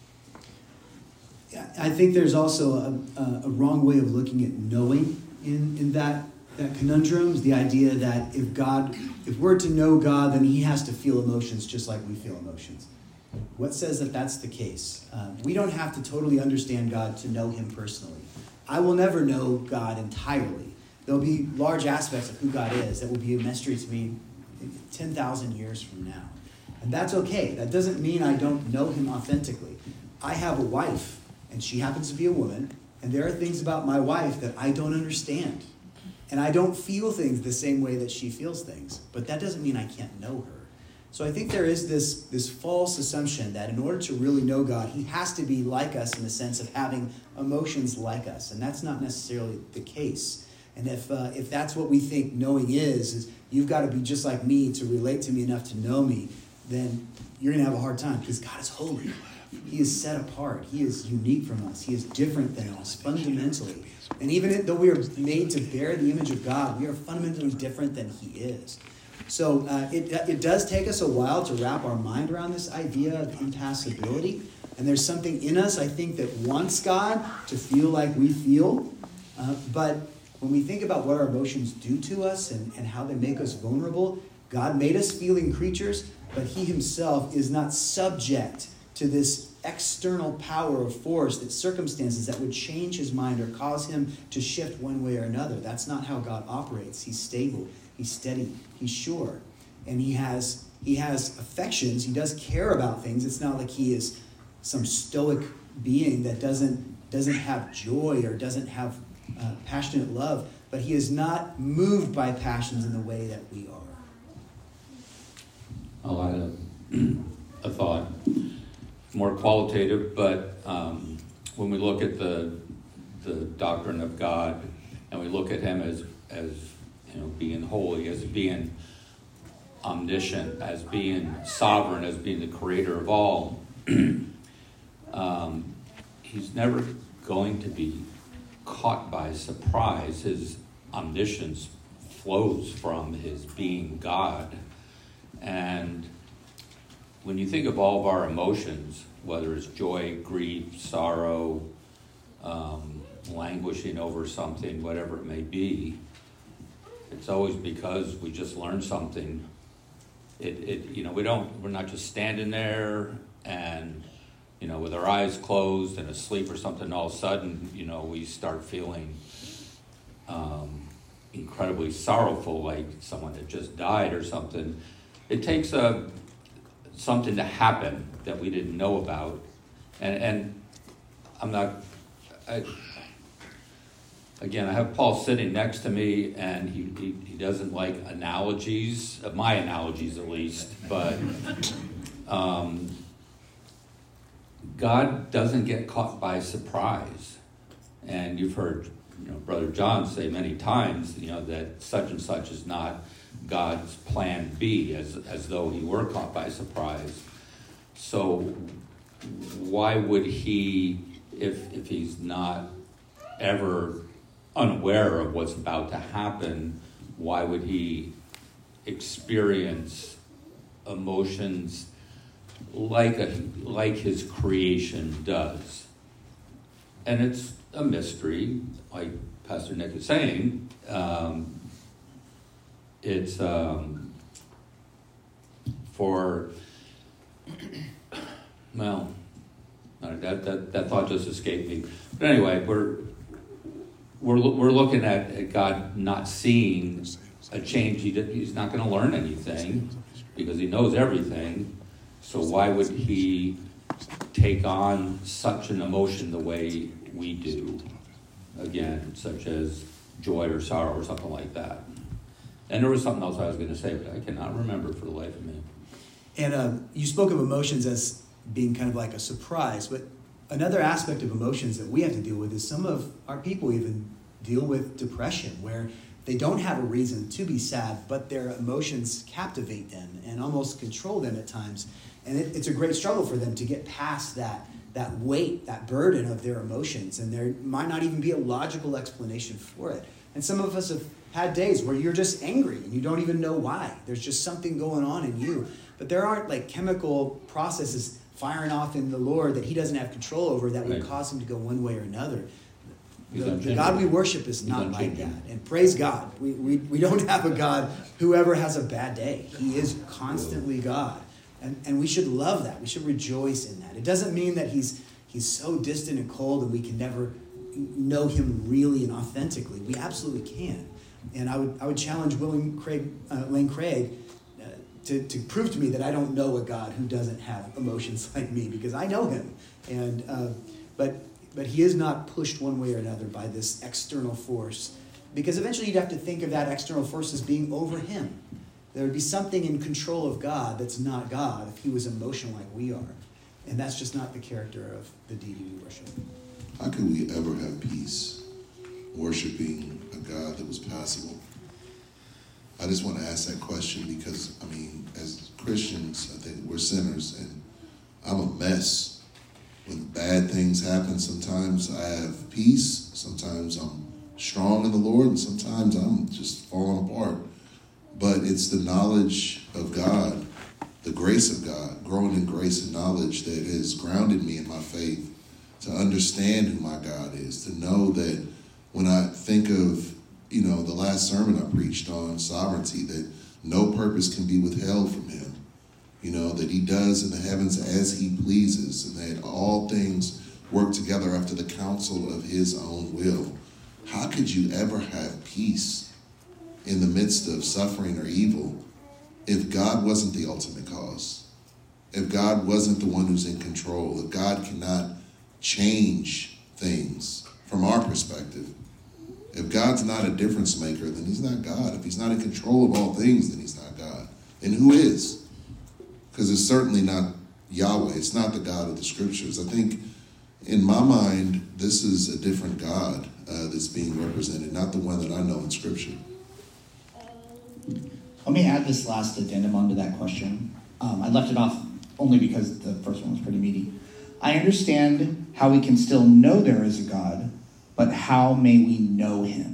I think there's also a, a, a wrong way of looking at knowing in, in that, that conundrum, is the idea that if God, if we're to know God, then he has to feel emotions just like we feel emotions. What says that that's the case? Um, we don't have to totally understand God to know him personally. I will never know God entirely. There'll be large aspects of who God is that will be a mystery to me ten thousand years from now. And that's okay. That doesn't mean I don't know him authentically. I have a wife, and she happens to be a woman, and there are things about my wife that I don't understand. And I don't feel things the same way that she feels things. But that doesn't mean I can't know her. So I think there is this, this false assumption that in order to really know God, he has to be like us in the sense of having emotions like us. And that's not necessarily the case. And if uh, if that's what we think knowing is, is you've got to be just like me to relate to me enough to know me, then you're going to have a hard time, because God is holy. He is set apart. He is unique from us. He is different than us fundamentally. And even though we are made to bear the image of God, we are fundamentally different than he is. So uh, it, it does take us a while to wrap our mind around this idea of impassibility. And there's something in us, I think, that wants God to feel like we feel. Uh, but when we think about what our emotions do to us and, and how they make us vulnerable, God made us feeling creatures, but he himself is not subject to this external power or force, that circumstances that would change his mind or cause him to shift one way or another. That's not how God operates. He's stable, he's steady, he's sure. And he has he has affections. He does care about things. It's not like he is some stoic being that doesn't doesn't have joy or doesn't have uh, passionate love, but he is not moved by passions in the way that we are. I'll add a, a thought, more qualitative, but um, when we look at the the doctrine of God and we look at him as as you know being holy, as being omniscient, as being sovereign, as being the creator of all, um, he's never going to be caught by surprise. His omniscience flows from his being God. And when you think of all of our emotions, whether it's joy, grief, sorrow, um, languishing over something, whatever it may be, it's always because we just learned something. It, it, you know, we don't, we're not just standing there and, you know, with our eyes closed and asleep or something, all of a sudden, you know, we start feeling um, incredibly sorrowful, like someone that just died or something. It takes a, something to happen that we didn't know about. And, and I'm not, I, again, I have Paul sitting next to me, and he, he, he doesn't like analogies, my analogies at least, but um, God doesn't get caught by surprise. And you've heard, you know, Brother John say many times, you know, that such and such is not God's plan B, as as though he were caught by surprise. So why would he, if if he's not ever unaware of what's about to happen, why would he experience emotions like a like his creation does? And it's a mystery, like Pastor Nick is saying. Um, it's um, for well, that, that that thought just escaped me. But anyway, we're we're we're looking at, at God not seeing a change. He did, he's not going to learn anything because he knows everything. So why would he take on such an emotion the way we do? Again, such as joy or sorrow or something like that. And there was something else I was going to say, but I cannot remember for the life of me. And um, you spoke of emotions as being kind of like a surprise, but another aspect of emotions that we have to deal with is some of our people even deal with depression, where they don't have a reason to be sad, but their emotions captivate them and almost control them at times. And it, it's a great struggle for them to get past that that weight, that burden of their emotions. And there might not even be a logical explanation for it. And some of us have had days where you're just angry and you don't even know why. There's just something going on in you. But there aren't like chemical processes firing off in the Lord that he doesn't have control over that would right. cause him to go one way or another. He's The, the God we worship is not like that. And praise God. We, we, we don't have a God who ever has a bad day. He is constantly God. And, and we should love that. We should rejoice in that. It doesn't mean that he's he's so distant and cold and we can never know him really and authentically. We absolutely can. And I would I would challenge William Craig, uh, Lane Craig uh, to, to prove to me that I don't know a God who doesn't have emotions like me, because I know him. And uh, but but he is not pushed one way or another by this external force, because eventually you'd have to think of that external force as being over him. There would be something in control of God that's not God if he was emotional like we are. And that's just not the character of the deity we worship. How can we ever have peace worshiping a God that was passable. I just want to ask that question because, I mean, as Christians, I think we're sinners, and I'm a mess. When bad things happen, sometimes I have peace, sometimes I'm strong in the Lord, and sometimes I'm just falling apart. But it's the knowledge of God, the grace of God, growing in grace and knowledge that has grounded me in my faith to understand who my God is, to know that when I think of, you know, the last sermon I preached on sovereignty, that no purpose can be withheld from him. You know, that he does in the heavens as he pleases, and that all things work together after the counsel of his own will. How could you ever have peace in the midst of suffering or evil if God wasn't the ultimate cause? If God wasn't the one who's in control? If God cannot change things from our perspective? If God's not a difference maker, then he's not God. If he's not in control of all things, then he's not God. And who is? Because it's certainly not Yahweh. It's not the God of the scriptures. I think in my mind, this is a different God uh, that's being represented, not the one that I know in scripture. Let me add this last addendum onto that question. Um, I left it off only because the first one was pretty meaty. I understand how we can still know there is a God, but how may we know him?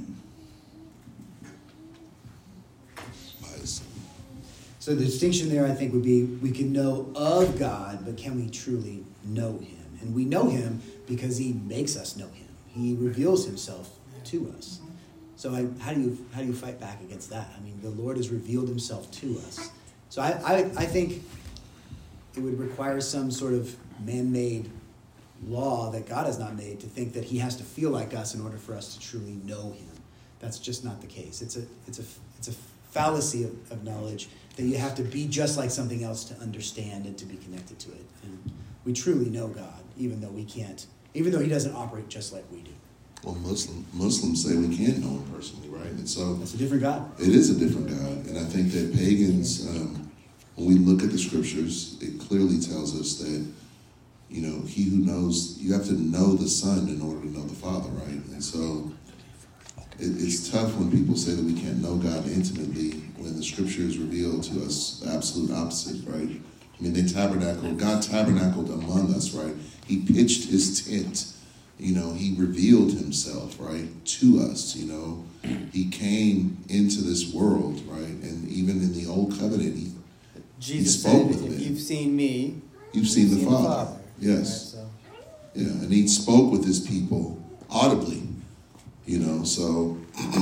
So the distinction there, I think, would be we can know of God, but can we truly know him? And we know him because he makes us know him. He reveals himself to us. So I, how do you how do you fight back against that? I mean, the Lord has revealed himself to us. So I, I, I think it would require some sort of man-made law that God has not made to think that he has to feel like us in order for us to truly know him. That's just not the case. It's a it's a it's a fallacy of, of knowledge that you have to be just like something else to understand and to be connected to it. And we truly know God, even though we can't, even though he doesn't operate just like we do. Well, Muslim, Muslims say we can't know him personally, right? And so That's a different God. It is a different God. And I think that pagans, um, when we look at the scriptures, it clearly tells us that, you know, he who knows, you have to know the Son in order to know the Father, right? And so it, it's tough when people say that we can't know God intimately when the scriptures reveal to us the absolute opposite, right? I mean, they tabernacled, God tabernacled among us, right? He pitched his tent. You know, he revealed himself, right, to us, you know. He came into this world, right? And even in the Old Covenant, he, Jesus he spoke said, with if men. you've seen me, You've seen, you've the, seen Father. the Father. Yes. Right, so. Yeah, and he spoke with his people audibly, you know, so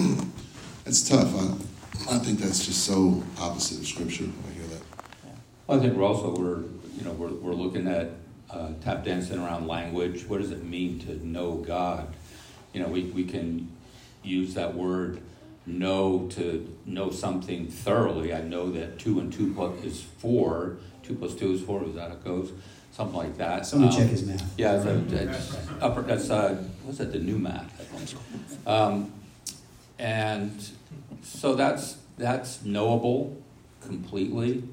it's tough. I, I think that's just so opposite of Scripture when I hear that. Well, I think we're also, we're, you know, we're, we're looking at uh, tap dancing around language. What does it mean to know God? You know, we, we can use that word know to know something thoroughly. I know that two and two plus is four. Two plus two is four. Is that how it goes? Something like that. Someone um, check his math. Yeah, it's, a, it's upper. That's uh, what's that? The new math, I think. Um, and so that's that's knowable completely.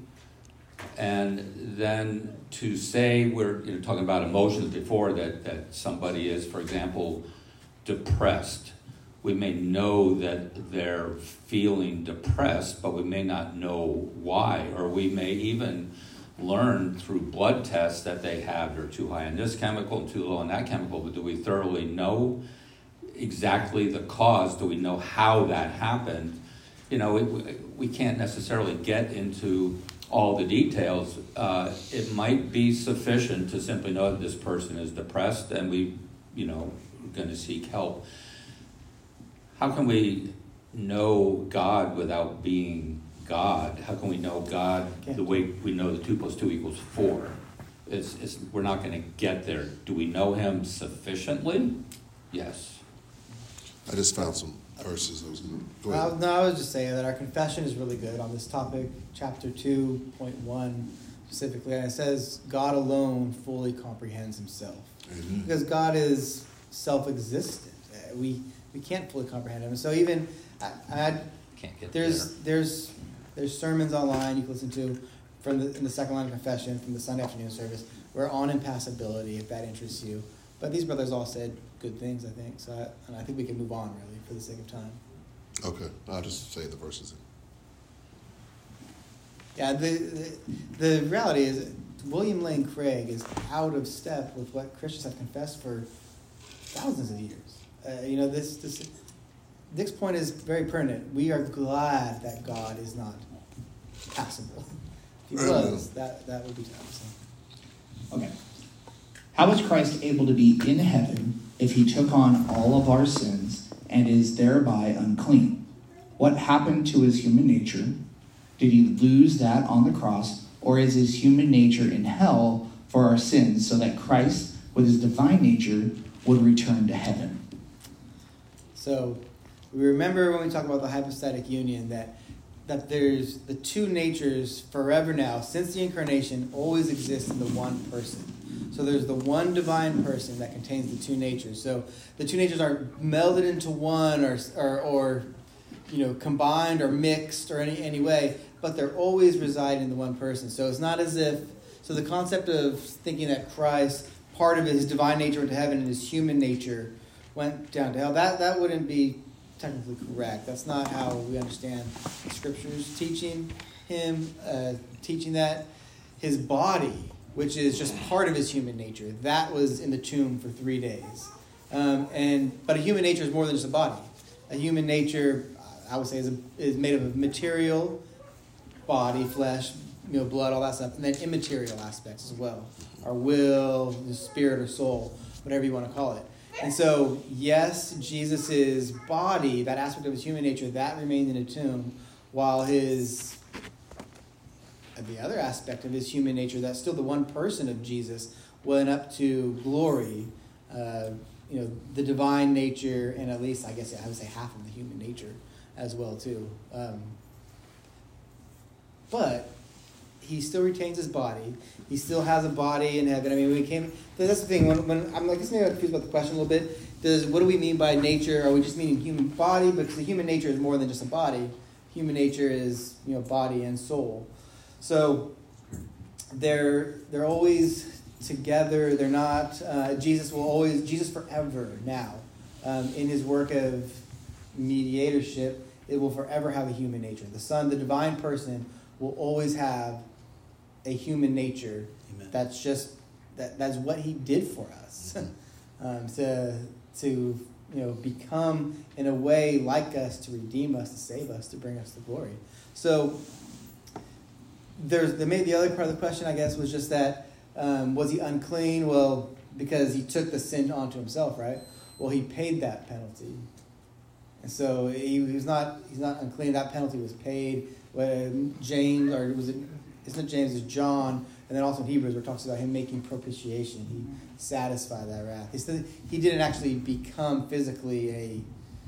And then to say we're you know talking about emotions before that that somebody is, for example, depressed. We may know that they're feeling depressed, but we may not know why, or we may even learn through blood tests that they have they're too high in this chemical and too low in that chemical, but do we thoroughly know exactly the cause? Do we know how that happened? You know, it, we can't necessarily get into all the details. Uh, it might be sufficient to simply know that this person is depressed and we, you know, are going to seek help. How can we know God without being God? How can we know God the way we know that two plus two equals four? It's, it's, we're not going to get there. Do we know him sufficiently? Yes. I just found some verses I was going to go Well, ahead. no, I was just saying that our confession is really good on this topic, chapter two point one specifically, and it says God alone fully comprehends himself. Amen. Because God is self-existent. Uh, We we can't fully comprehend him. So even I, I Can't get there's there's there's sermons online you can listen to from the in the second line of confession from the Sunday afternoon service. We're on impassibility if that interests you. But these brothers all said good things, I think. So I, and I think we can move on really for the sake of time. Okay, I'll just say the verses. Yeah, the, the the reality is William Lane Craig is out of step with what Christians have confessed for thousands of years. Uh, you know, this this Nick's point is very pertinent. We are glad that God is not passable. If he was, that that would be tough. So. Okay. How is Christ able to be in heaven if he took on all of our sins and is thereby unclean? What happened to his human nature? Did he lose that on the cross, or is his human nature in hell for our sins so that Christ, with his divine nature, would return to heaven? So we remember when we talk about the hypostatic union that that there's the two natures forever now, since the incarnation, always exist in the one person. So there's the one divine person that contains the two natures. So the two natures aren't melded into one or or, or you know, combined or mixed or any any way, but they're always residing in the one person. So it's not as if, so the concept of thinking that Christ, part of his divine nature went to heaven and his human nature went down to hell, that, that wouldn't be technically correct. That's not how we understand the scriptures teaching him, uh, teaching that his body, which is just part of his human nature, that was in the tomb for three days. Um, and but a human nature is more than just a body. A human nature, I would say, is, a, is made up of material, body, flesh, you know, blood, all that stuff, and then immaterial aspects as well. Our will, the spirit or soul, whatever you want to call it. And so, yes, Jesus' body, that aspect of his human nature, that remained in a tomb, while his, the other aspect of his human nature, that's still the one person of Jesus, went up to glory, uh, you know, the divine nature, and at least, I guess I would say half of the human nature as well, too. Um, but he still retains his body. He still has a body in heaven. I mean, we came. That's the thing. When, when I'm like, this maybe I'm confused about the question a little bit. Does what do we mean by nature? Are we just meaning human body? Because the human nature is more than just a body. Human nature is, you know, body and soul. So they're they're always together. They're not. Uh, Jesus will always. Jesus forever now, um, in his work of mediatorship, it will forever have a human nature. The Son, the divine person, will always have a human nature. Amen. That's just that that's what he did for us. um, to to you know become in a way like us, to redeem us, to save us, to bring us to glory. So there's the maybe the other part of the question, I guess, was just that um, was he unclean? Well, because he took the sin onto himself, right? Well, he paid that penalty. And so he, he was not he's not unclean. That penalty was paid. When James, or was it? It's not James. It's John, and then also in Hebrews, where it talks about him making propitiation. He satisfied that wrath. He said he didn't actually become physically a,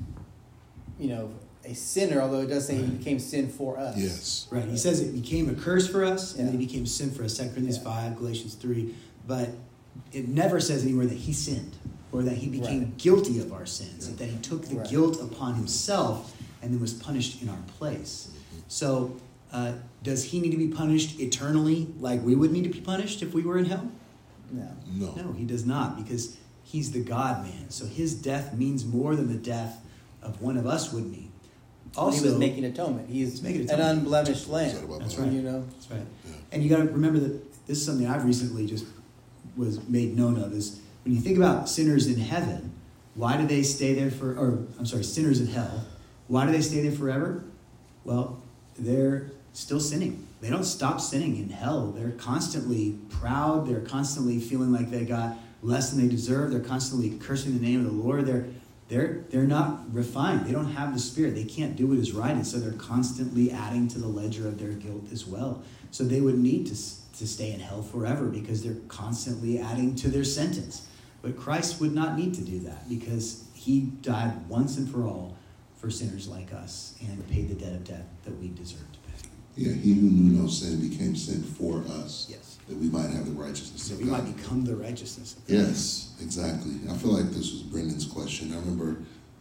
you know, a sinner. Although it does say he became sin for us. Yes. Right. He says it became a curse for us, and Yeah. then he became sin for us. Second Corinthians Yeah. five, Galatians three, but it never says anywhere that he sinned or that he became Right. guilty of our sins. That he took the Right. guilt upon himself and then was punished in our place. So, uh, does he need to be punished eternally like we would need to be punished if we were in hell? No. No. No, he does not, because he's the God-man. So his death means more than the death of one of us would mean. Also, he was making atonement. He is He's making an atonement. unblemished lamb. Is that about That's that? right. You know. That's right. Yeah. And you got to remember that this is something I've recently just was made known of, is when you think about sinners in heaven, why do they stay there for, or I'm sorry, sinners in hell, why do they stay there forever? Well, they're still sinning. They don't stop sinning in hell. They're constantly proud. They're constantly feeling like they got less than they deserve. They're constantly cursing the name of the Lord. They're they're they're not refined. They don't have the Spirit. They can't do what is right, and so they're constantly adding to the ledger of their guilt as well. So they would need to to stay in hell forever because they're constantly adding to their sentence. But Christ would not need to do that because he died once and for all for sinners like us and paid the debt of death that we deserve to pay. Yeah, he who knew no sin became sin for us. Yes. That we might have the righteousness So of we God. might become the righteousness of God. Yes, exactly. I feel like this was Brendan's question. I remember,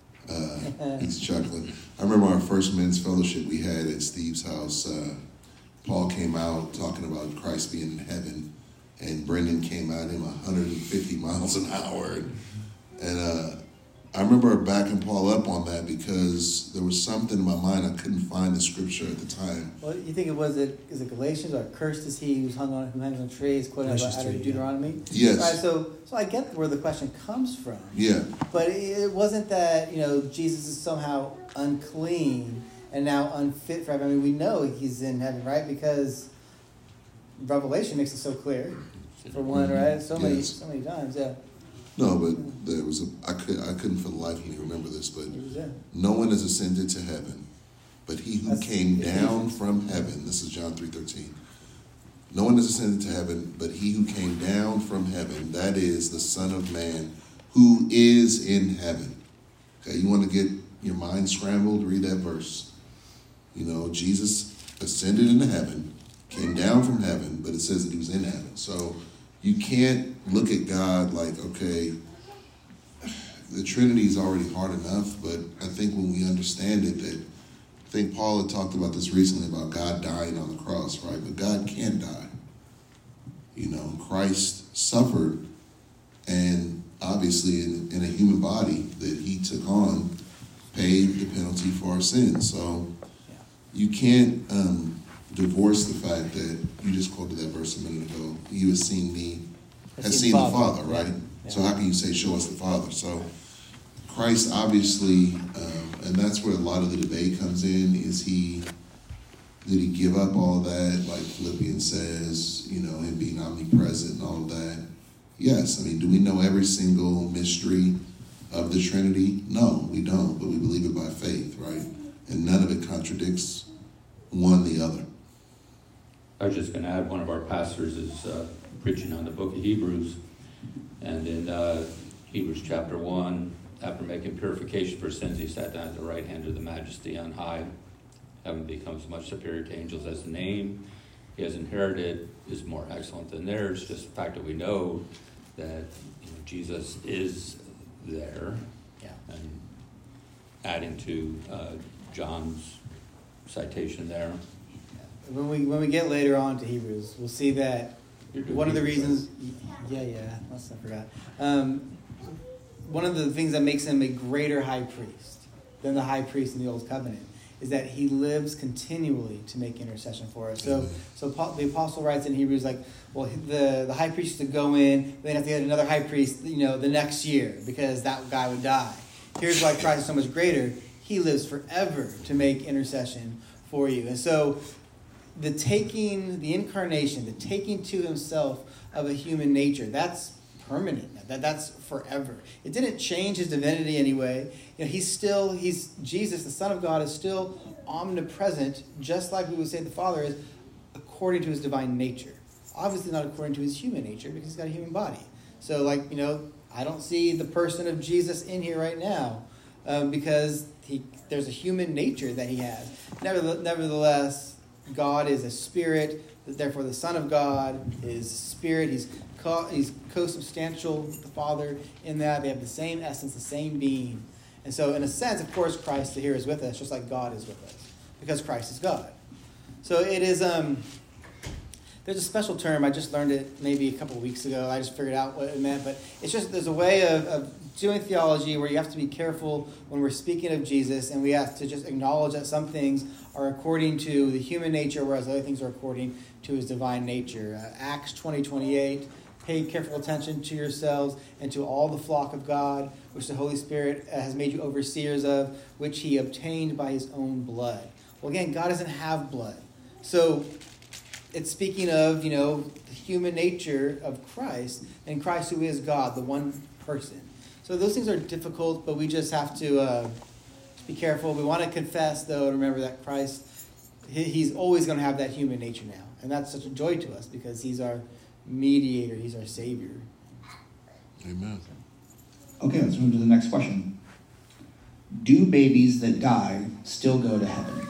uh, he's chuckling. I remember our first men's fellowship we had at Steve's house. Uh, Paul came out talking about Christ being in heaven, and Brendan came at him one hundred fifty miles an hour. And uh, I I remember backing Paul up on that because there was something in my mind I couldn't find the scripture at the time. Well, you think it was it is it Galatians or cursed is he who's hung on who hangs on trees, quoting out Galatians of three, Deuteronomy? Yes. Right, so so I get where the question comes from. Yeah. But it wasn't that, you know, Jesus is somehow unclean and now unfit for heaven. I mean, we know he's in heaven, right? Because Revelation makes it so clear. For one, right? So many, Yes. so many times, yeah. No, but there was a I could I couldn't for the life of me remember this, but He was there. no one has ascended to heaven, but he who That's came down Ephesians. from heaven. This is John three thirteen. No one has ascended to heaven, but he who came down from heaven, that is the Son of Man, who is in heaven. Okay, you want to get your mind scrambled? Read that verse. You know, Jesus ascended into heaven, came down from heaven, but it says that he was in heaven. So you can't look at God like, okay, the Trinity is already hard enough, but I think when we understand it, that I think Paul had talked about this recently about God dying on the cross, right? But God can die. You know, Christ suffered, and obviously in, in a human body that he took on, paid the penalty for our sins. So you can't um, divorce the fact that you just quoted that verse a minute ago. You have seen me, has seen the Father, right? Yeah. Yeah. So how can you say, show us the Father? So Christ obviously, um, and that's where a lot of the debate comes in, is he, did he give up all that, like Philippians says, you know, him being omnipresent and all of that? Yes. I mean, do we know every single mystery of the Trinity? No, we don't, but we believe it by faith, right? And none of it contradicts one the other. I was just going to add, one of our pastors is uh, preaching on the book of Hebrews, and in uh, Hebrews chapter one, after making purification for sins, he sat down at the right hand of the Majesty on high. Heaven becomes much superior to angels as the name he has inherited is more excellent than theirs. Just the fact that we know that, you know, Jesus is there, Yeah. and adding to uh, John's citation there. When we when we get later on to Hebrews, we'll see that You're doing one of the Hebrews, reasons, yeah, yeah, that's I forgot. Um, one of the things that makes him a greater high priest than the high priest in the Old Covenant is that he lives continually to make intercession for us. So, so Paul, the apostle writes in Hebrews like, well, the the high priest used to go in, then have to get another high priest, you know, the next year because that guy would die. Here's why Christ is so much greater. He lives forever to make intercession for you, and so the taking, the incarnation, the taking to himself of a human nature, that's permanent. That that's forever. It didn't change his divinity anyway. You know, he's still, he's Jesus, the Son of God, is still omnipresent, just like we would say the Father is, according to his divine nature. Obviously not according to his human nature, because he's got a human body. So, like, you know, I don't see the person of Jesus in here right now, um, because he there's a human nature that he has. Nevertheless, God is a spirit, therefore the Son of God is spirit. He's co- he's co-substantial with the Father in that. They have the same essence, the same being. And so in a sense, of course, Christ here is with us, just like God is with us, because Christ is God. So it is, um, there's a special term, I just learned it maybe a couple of weeks ago. I just figured out what it meant, but it's just, there's a way of, of doing theology where you have to be careful when we're speaking of Jesus, and we have to just acknowledge that some things are according to the human nature, whereas other things are according to his divine nature. Uh, Acts twenty twenty-eight, pay careful attention to yourselves and to all the flock of God, which the Holy Spirit has made you overseers of, which he obtained by his own blood. Well, again, God doesn't have blood. So it's speaking of, you know, the human nature of Christ, and Christ who is God, the one person. So those things are difficult, but we just have to uh, be careful. We want to confess, though, and remember that Christ, he, he's always going to have that human nature now. And that's such a joy to us because he's our mediator, he's our Savior. Amen. Okay, let's move to the next question. Do babies that die still go to heaven?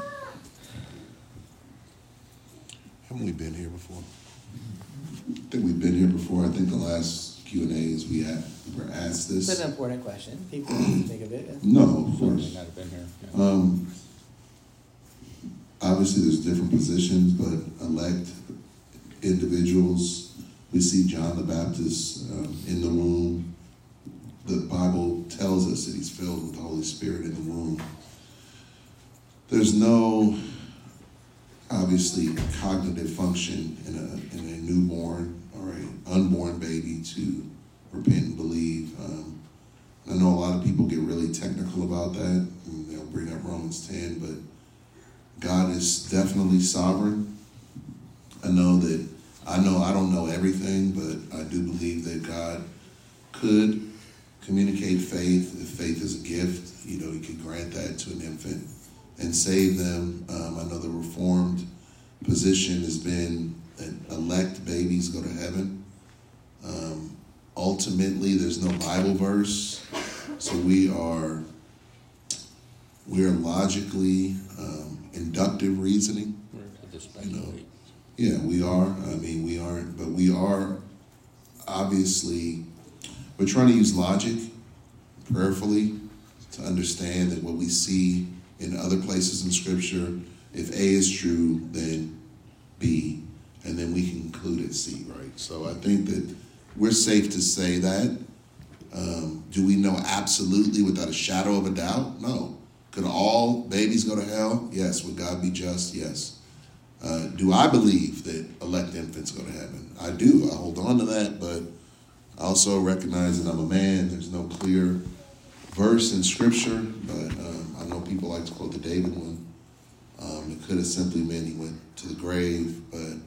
Haven't we been here before? I think we've been here before. I think the last Q and A's we had we were asked this. It's an important question. People need to think of it. Yeah. No, of Certainly course. not have been here. Yeah. Um, obviously, there's different positions, but elect individuals. We see John the Baptist um, in the womb. The Bible tells us that he's filled Holy Spirit in the womb. There's no, obviously, cognitive function in a, in a newborn or an unborn baby to repent and believe. Um, I know a lot of people get really technical about that, and they'll bring up Romans ten, but God is definitely sovereign. I know that, I know I don't know everything, but I do believe that God could communicate faith. If faith is a gift, you know, he could grant that to an infant and save them. Um, I know the Reformed position has been that elect babies go to heaven. Um, ultimately, there's no Bible verse, so we are we are logically um, inductive reasoning. You know, yeah, we are. I mean, we aren't, but we are obviously. We're trying to use logic prayerfully to understand that what we see in other places in Scripture, if A is true, then B, and then we can conclude at C, right? So I think that we're safe to say that. Um, do we know absolutely without a shadow of a doubt? No. Could all babies go to hell? Yes. Would God be just? Yes. Uh, do I believe that elect infants go to heaven? I do. I hold on to that, but I also recognize that I'm a man. There's no clear verse in Scripture, but um, I know people like to quote the David one. Um, it could have simply meant he went to the grave,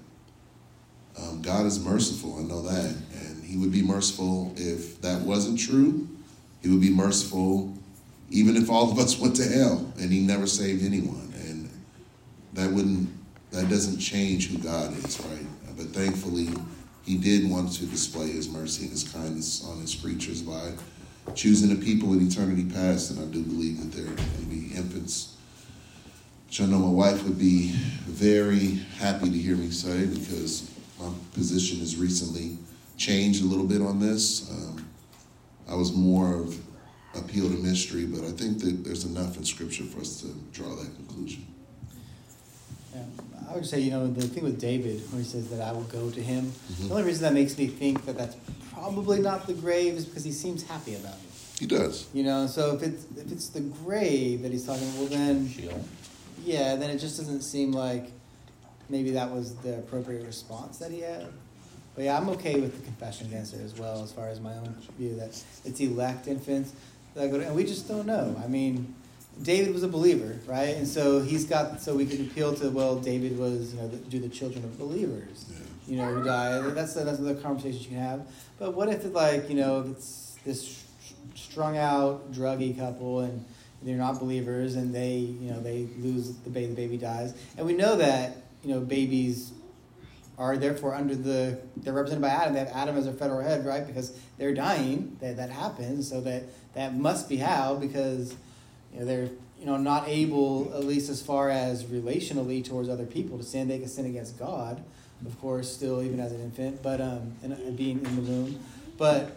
but um, God is merciful. I know that. And he would be merciful if that wasn't true. He would be merciful even if all of us went to hell and he never saved anyone. And that wouldn't, that doesn't change who God is, right? But thankfully, he did want to display his mercy and his kindness on his creatures by choosing a people in eternity past. And I do believe that there are going to be infants, which I know my wife would be very happy to hear me say, because my position has recently changed a little bit on this. Um, I was more of appeal to mystery, but I think that there's enough in Scripture for us to draw that conclusion. Yeah, I would say, you know, the thing with David, where he says that I will go to him, Mm-hmm. the only reason that makes me think that that's probably not the grave is because he seems happy about it. He does. You know, so if it's if it's the grave that he's talking, well then, Sheol. yeah, then it just doesn't seem like maybe that was the appropriate response that he had. But yeah, I'm okay with the confession answer as well, as far as my own view that it's elect infants that go to, and we just don't know. I mean, David was a believer, right? And so he's got, so we can appeal to, well, David was, you know, the, do the children of believers, Yeah. you know, who die. That's that's another conversation you can have. But what if it, like, you know, if it's this strung out, druggy couple and they're not believers and they, you know, they lose the baby, the baby dies, and we know that, you know, babies are therefore under the, they're represented by Adam. They have Adam as their federal head, right? Because they're dying, that that happens, so that that must be how, because, you know, they're, you know, not able, at least as far as relationally towards other people, to sin. They can sin against God, of course, still, even as an infant, but um, and, and being in the womb. But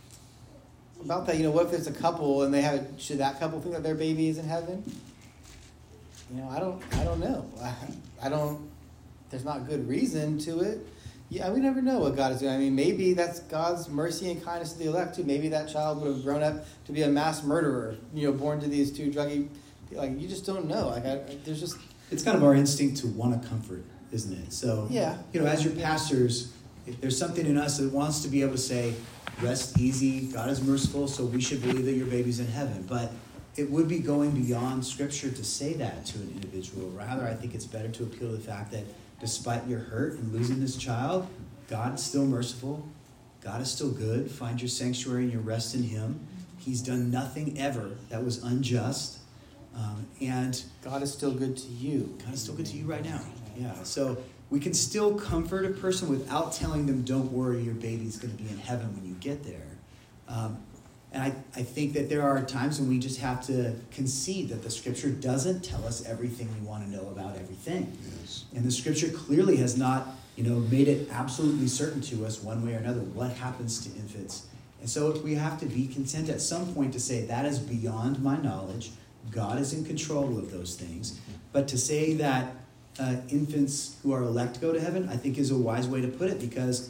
about that, you know, what if there's a couple and they have, should that couple think that their baby is in heaven? You know, I don't, I don't know. I, I don't, there's not good reason to it. Yeah, we never know what God is doing. I mean, maybe that's God's mercy and kindness to the elect too. Maybe that child would have grown up to be a mass murderer, you know, born to these two druggy, like, you just don't know. Like, I, there's just... It's kind of our instinct to want to comfort, isn't it? So, Yeah. you know, as your pastors, if there's something in us that wants to be able to say, rest easy, God is merciful, so we should believe that your baby's in heaven. But it would be going beyond Scripture to say that to an individual. Rather, I think it's better to appeal to the fact that despite your hurt and losing this child, God is still merciful. God is still good. Find your sanctuary and your rest in him. He's done nothing ever that was unjust. Um, and God is still good to you. God is still good to you right now. Yeah. So we can still comfort a person without telling them, don't worry, your baby's going to be in heaven when you get there. Um, and I, I think that there are times when we just have to concede that the Scripture doesn't tell us everything we want to know about everything. Yes. And the Scripture clearly has not, you know, made it absolutely certain to us one way or another what happens to infants. And so we have to be content at some point to say that is beyond my knowledge. God is in control of those things. But to say that uh, infants who are elect go to heaven, I think is a wise way to put it, because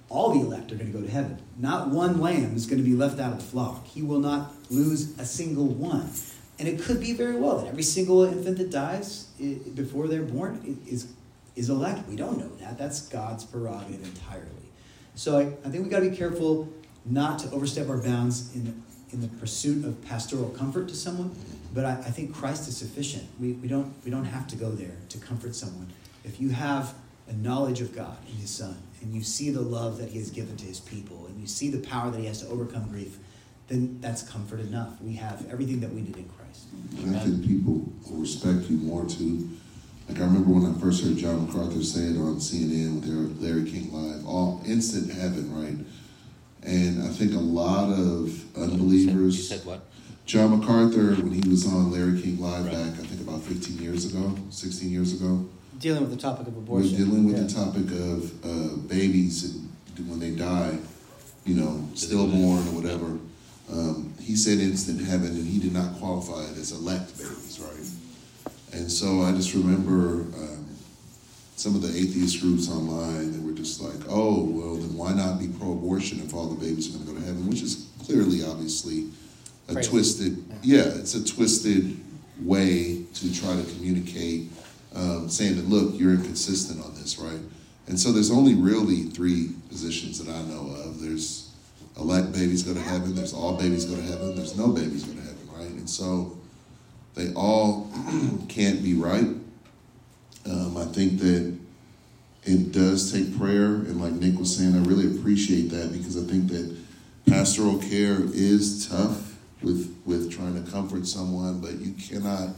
all the elect are going to go to heaven. Not one lamb is going to be left out of the flock. He will not lose a single one. And it could be very well that every single infant that dies before they're born is, is elect. We don't know that. That's God's prerogative entirely. So I, I think we've got to be careful not to overstep our bounds in the, in the pursuit of pastoral comfort to someone. But I, I think Christ is sufficient. We, we don't we don't have to go there to comfort someone. If you have a knowledge of God in his Son, and you see the love that he has given to his people, and you see the power that he has to overcome grief, then that's comfort enough. We have everything that we need in Christ. And I think people will respect you more too. Like I remember when I first heard John MacArthur say it on C N N with their Larry King Live, all instant heaven, right? And I think a lot of unbelievers. You said what? John MacArthur, when he was on Larry King Live right. back, I think about fifteen years ago, sixteen years ago. Dealing with the topic of abortion. We're dealing with yeah. the topic of uh, babies and when they die, you know, stillborn or whatever. Um, he said instant heaven, and he did not qualify it as elect babies, right? And so I just remember um, some of the atheist groups online that were just like, oh, well, then why not be pro-abortion if all the babies are going to go to heaven? Which is clearly, obviously, a Crazy. twisted, yeah, it's a twisted way to try to communicate, um, saying that, look, you're inconsistent on this, right? And so there's only really three positions that I know of. There's elect babies go to heaven, there's all babies go to heaven, there's no babies go to heaven, right? And so they all can't be right. Um, I think that it does take prayer, and like Nick was saying, I really appreciate that because I think that pastoral care is tough with with trying to comfort someone, but you cannot,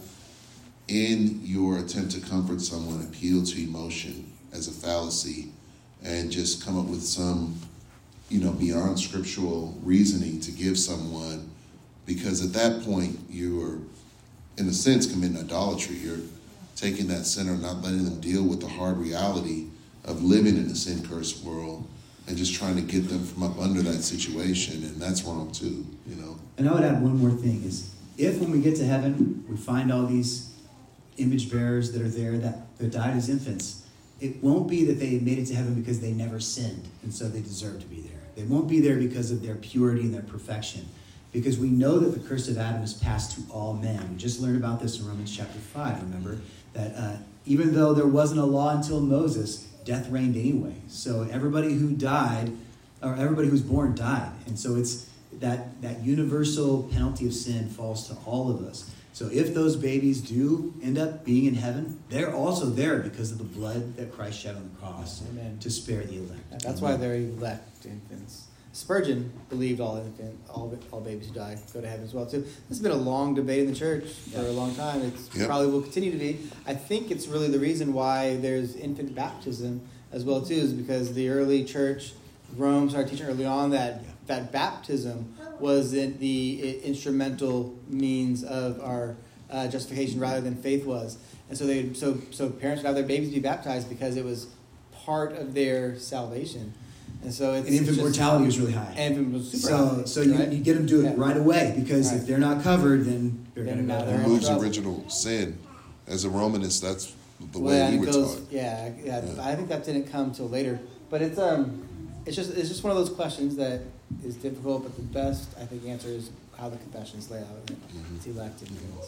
in your attempt to comfort someone, appeal to emotion as a fallacy and just come up with some, you know, beyond scriptural reasoning to give someone, because at that point you're, in a sense, committing idolatry. You're taking that sinner, not letting them deal with the hard reality of living in a sin-cursed world and just trying to get them from up under that situation, and that's wrong too, you know. And I would add one more thing is, if when we get to heaven, we find all these image bearers that are there that, that died as infants, it won't be that they made it to heaven because they never sinned, and so they deserve to be there. They won't be there because of their purity and their perfection, because we know that the curse of Adam is passed to all men. We just learned about this in Romans chapter five, remember? That uh, even though there wasn't a law until Moses, death reigned anyway. So everybody who died, or everybody who's born died. And so it's that, that universal penalty of sin falls to all of us. So if those babies do end up being in heaven, they're also there because of the blood that Christ shed on the cross. Amen. To spare the elect. That's why they're elect infants. Spurgeon believed all infant, all all babies who die go to heaven as well too. This has been a long debate in the church for a long time. It yep. probably will continue to be. I think it's really the reason why there's infant baptism as well too, is because the early church, Rome started teaching early on that that baptism was in the instrumental means of our uh, justification rather than faith was, and so they so so parents would have their babies be baptized because it was part of their salvation. And so it's and infant just, mortality was really high. And infant was super so, high. So you, right? you get them to do it yeah. right away, because right. if they're not covered, then they're going to now go they're down. in Removes trouble. original sin. As a Romanist, that's the Well, way and we it were goes, taught. yeah, yeah, Yeah. I think that didn't come till later. But it's um, it's just it's just one of those questions that is difficult. But the best, I think, answer is how the confessions lay out. Mm-hmm. It's elected,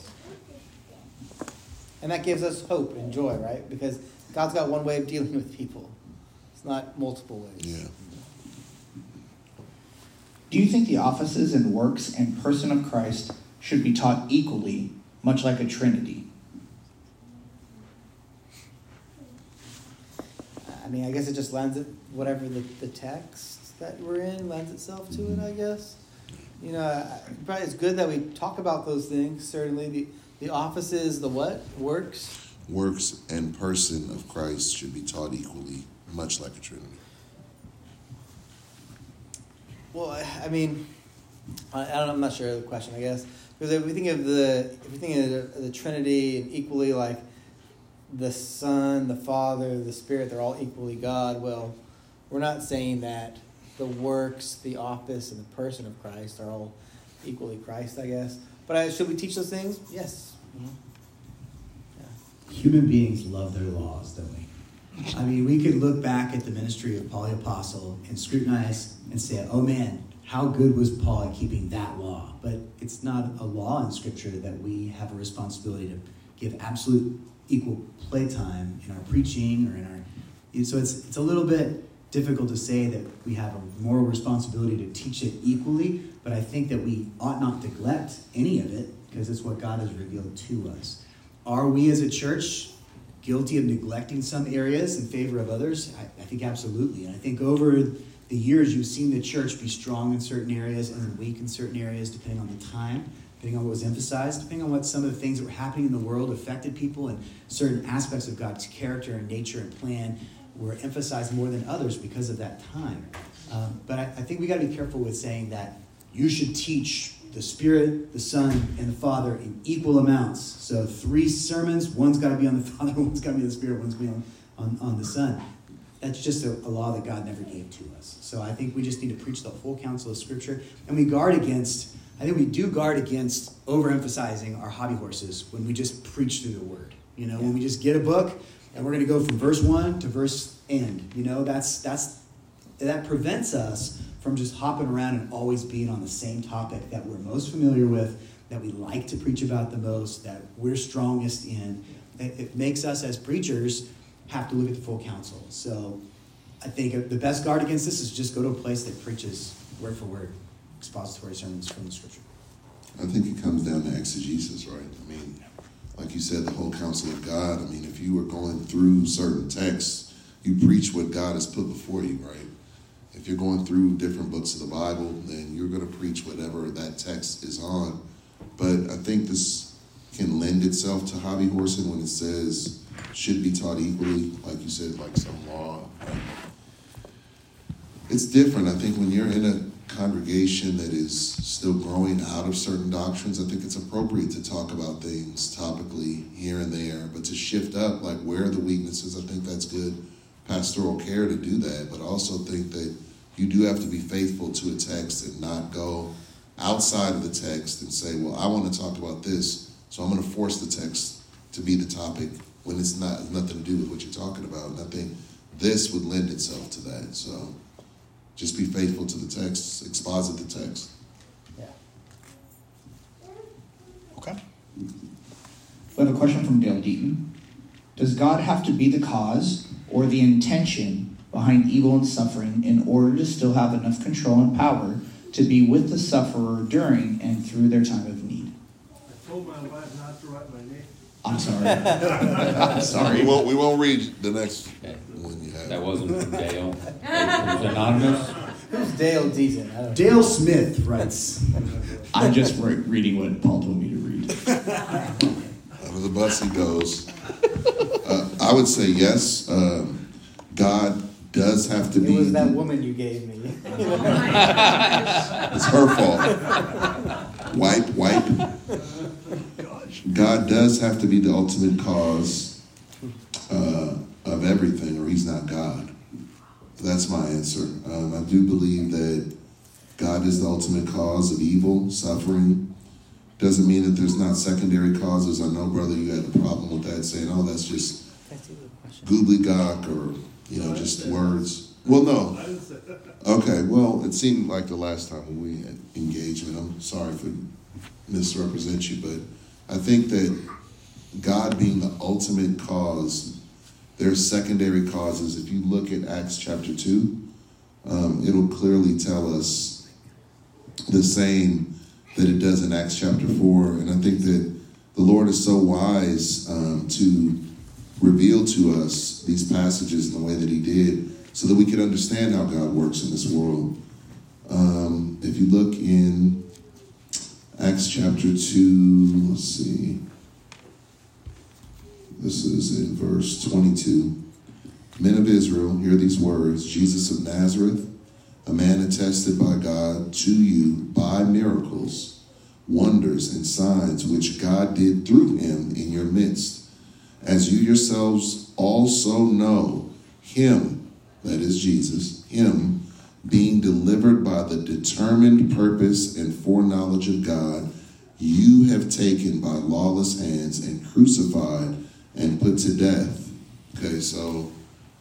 and that gives us hope and joy, right? Because God's got one way of dealing with people. It's not multiple ways. Yeah. Do you think the offices and works and person of Christ should be taught equally, much like a Trinity? I mean, I guess it just lends it, whatever the, the text that we're in lends itself to it, I guess. You know, I- probably it's good that we talk about those things, certainly. The, the offices, the what? Works? Works and person of Christ should be taught equally, much like a Trinity. Well, I, I mean, I, I don't know, I'm not sure of the question, I guess. Because if we think of the, if we think of the, the Trinity and equally like the Son, the Father, the Spirit, they're all equally God. Well, we're not saying that the works, the office, and the person of Christ are all equally Christ, I guess. But I, should we teach those things? Yes. Mm-hmm. Yeah. Human beings love their laws, don't we? I mean, we could look back at the ministry of Paul the Apostle and scrutinize and say, oh man, how good was Paul at keeping that law? But it's not a law in Scripture that we have a responsibility to give absolute equal playtime in our preaching or in our... So it's it's a little bit difficult to say that we have a moral responsibility to teach it equally, but I think that we ought not neglect any of it because it's what God has revealed to us. Are we as a church guilty of neglecting some areas in favor of others? I, I think absolutely. And I think over the years you've seen the church be strong in certain areas and then weak in certain areas depending on the time, depending on what was emphasized, depending on what some of the things that were happening in the world affected people, and certain aspects of God's character and nature and plan were emphasized more than others because of that time. Um, but I, I think we got to be careful with saying that you should teach the Spirit, the Son, and the Father in equal amounts. So three sermons, one's got to be on the Father, one's got to be on the Spirit, one's got to be on, on, on the Son. That's just a, a law that God never gave to us. So I think we just need to preach the whole counsel of Scripture. And we guard against, I think we do guard against overemphasizing our hobby horses when we just preach through the Word. You know, yeah. When we just get a book and we're going to go from verse one to verse end. You know, that's that's that prevents us from just hopping around and always being on the same topic that we're most familiar with, that we like to preach about the most, that we're strongest in. It, it makes us as preachers have to look at the full counsel. So I think the best guard against this is just go to a place that preaches word for word expository sermons from the Scripture. I think it comes down to exegesis, right? I mean, like you said, the whole counsel of God. I mean, if you were going through certain texts, you preach what God has put before you, right? If you're going through different books of the Bible, then you're going to preach whatever that text is on. But I think this can lend itself to hobby horsing when it says should be taught equally, like you said, like some law. It's different. I think when you're in a congregation that is still growing out of certain doctrines, I think it's appropriate to talk about things topically here and there, but to shift up, like where are the weaknesses, I think that's good pastoral care to do that, but I also think that you do have to be faithful to a text and not go outside of the text and say, well, I want to talk about this, so I'm going to force the text to be the topic when it's not nothing to do with what you're talking about. And I think this would lend itself to that. So just be faithful to the text, exposit the text. Yeah. Okay. We have a question from Dale Deaton. Does God have to be the cause or the intention behind evil and suffering in order to still have enough control and power to be with the sufferer during and through their time of need? I told my wife not to write my name. I'm sorry. I'm sorry. We won't, we won't read the next Okay. one you have. That wasn't from Dale. It was anonymous. Who's Dale Deaton? I don't know. Dale Smith writes. I'm just re- reading what Paul told me to read. Under the bus he goes. Uh, I would say yes. Um, God does have to It be. was that woman you gave me. It's her fault. Wipe, wipe. God does have to be the ultimate cause uh, of everything, or he's not God. That's my answer. Um, I do believe that God is the ultimate cause of evil, suffering. Doesn't mean that there's not secondary causes. I know, brother, you had a problem with that, saying, oh, that's just gobbledygook or, you know, just words. Well, no. Okay, well, it seemed like the last time when we had engagement, I'm sorry for misrepresent you, but I think that God being the ultimate cause, there's secondary causes. If you look at Acts chapter two, um, it'll clearly tell us the same that it does in Acts chapter four. And I think that the Lord is so wise um, to reveal to us these passages in the way that he did so that we can understand how God works in this world. Um, if you look in Acts chapter two, let's see. This is in verse twenty-two. Men of Israel, hear these words. Jesus of Nazareth, a man attested by God to you by miracles, wonders, and signs which God did through him in your midst, as you yourselves also know, him, that is Jesus, him being delivered by the determined purpose and foreknowledge of God, you have taken by lawless hands and crucified and put to death. Okay, so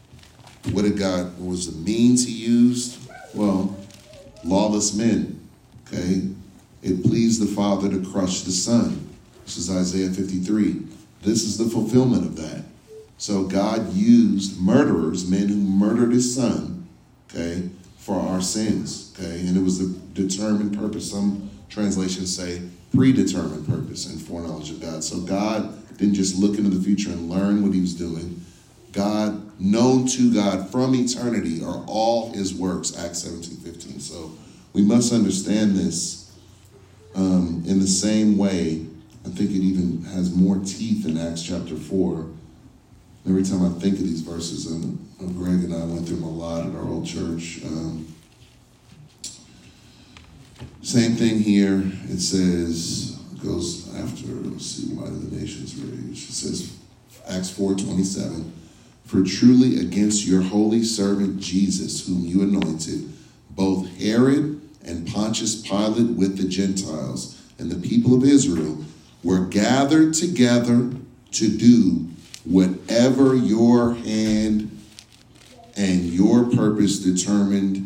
What did God, what was the means he used? Well, lawless men, okay? It pleased the Father to crush the Son. This is Isaiah fifty-three. This is the fulfillment of that. So God used murderers, men who murdered his Son, okay, for our sins, okay? And it was a determined purpose. Some translations say predetermined purpose and foreknowledge of God. So God didn't just look into the future and learn what he was doing. God, known to God from eternity, are all his works, Acts seventeen fifteen. So we must understand this um, in the same way. I think it even has more teeth in Acts chapter four. Every time I think of these verses, and Greg and I went through them a lot at our old church. Um, same thing here. It says, it goes after, let's see, why do the nations rage? It says, Acts four twenty-seven. For truly against your holy servant Jesus, whom you anointed, both Herod and Pontius Pilate with the Gentiles and the people of Israel were gathered together to do whatever your hand and your purpose determined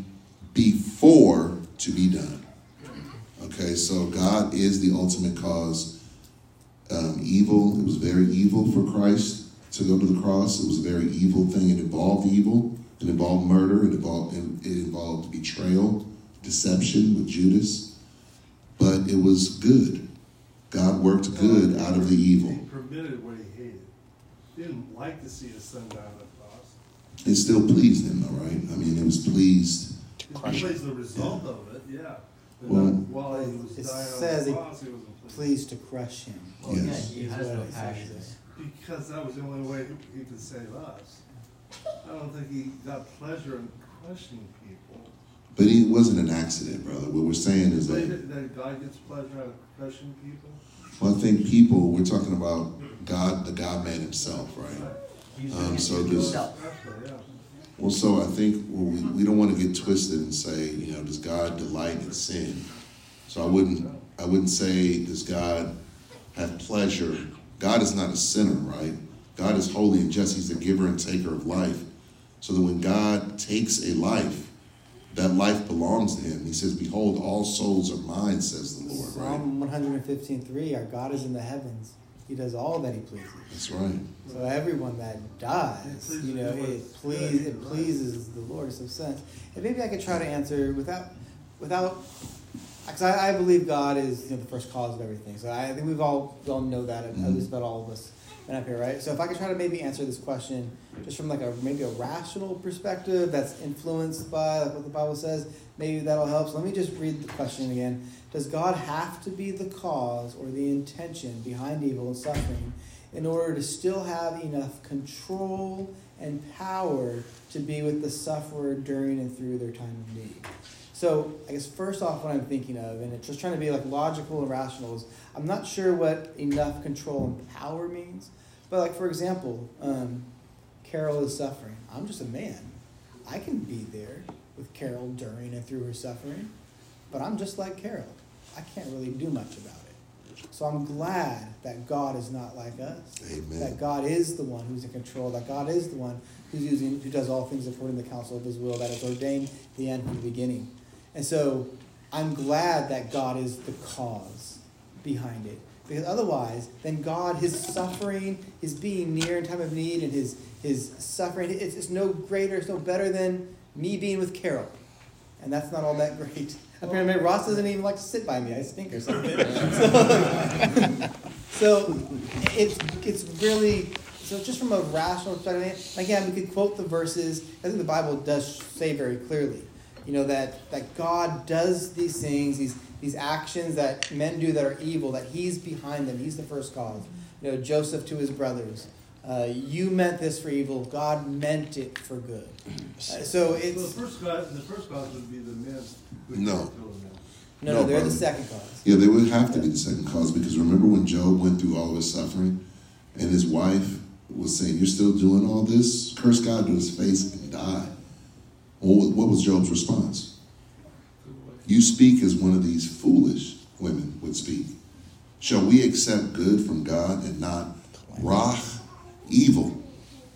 before to be done. Okay, so God is the ultimate cause. Um, evil, it was very evil for Christ to go to the cross. It was a very evil thing. It involved evil. It involved murder. It involved, it involved betrayal, deception with Judas. But it was good. God worked good out of the evil. He permitted what he hated. He didn't like to see his Son die on the cross. It still pleased him, though, right? I mean, it was pleased. He pleased the result yeah. of it, yeah. But well, while he was it dying says on the cross, he wasn't pleased. Pleased to crush him. Well, yes. He has no passion. Because that was the only way he could save us. I don't think he got pleasure in crushing people. But it wasn't an accident, brother. What we're saying is that, that God gets pleasure out of crushing people. Well, I think people, we're talking about God, the God-man himself, right? Um, so this, well, so I think well, we, we don't want to get twisted and say, you know, does God delight in sin? So I wouldn't, I wouldn't say, does God have pleasure? God is not a sinner, right? God is holy and just. He's the giver and taker of life. So that when God takes a life, that life belongs to him. He says, behold, all souls are mine, says the Lord, right? Psalm one fifteen three, our God is in the heavens. He does all that he pleases. That's right. So everyone that dies, you know, it please it pleases the Lord. So sense. And maybe I could try to answer without without because I, I believe God is you know, the first cause of everything. So I think we've all we all know that, mm-hmm. at least about all of us up here, right? So if I could try to maybe answer this question just from like a maybe a rational perspective that's influenced by like what the Bible says, maybe that'll help. So let me just read the question again. Does God have to be the cause or the intention behind evil and suffering in order to still have enough control and power to be with the sufferer during and through their time of need? So I guess first off what I'm thinking of, and it's just trying to be like logical and rational, is I'm not sure what enough control and power means. But like for example, um, Carol is suffering. I'm just a man. I can be there with Carol during and through her suffering, but I'm just like Carol. I can't really do much about it. So I'm glad that God is not like us. Amen. That God is the one who's in control. That God is the one who's using, who does all things according to the counsel of his will, that has ordained the end from the beginning. And so I'm glad that God is the cause behind it. Because otherwise, then God, his suffering, his being near in time of need, and his his suffering, it's, it's no greater, it's no better than me being with Carol. And that's not all that great. Apparently, Ross doesn't even like to sit by me. I stink or something. so, so it's it's really, so just from a rational perspective, again, we could quote the verses. I think the Bible does say very clearly, you know, that, that God does these things, these these actions that men do that are evil, that he's behind them. He's the first cause. You know, Joseph to his brothers, uh, you meant this for evil. God meant it for good. Uh, so it's... So the first cause, the first cause would be the men. No. No, no, no they're brother. the second cause. Yeah, they would have to be the second cause, because remember when Job went through all of his suffering and his wife was saying, you're still doing all this? Curse God to his face and die. Well, what was Job's response? You speak as one of these foolish women would speak. Shall we accept good from God and not rach, evil?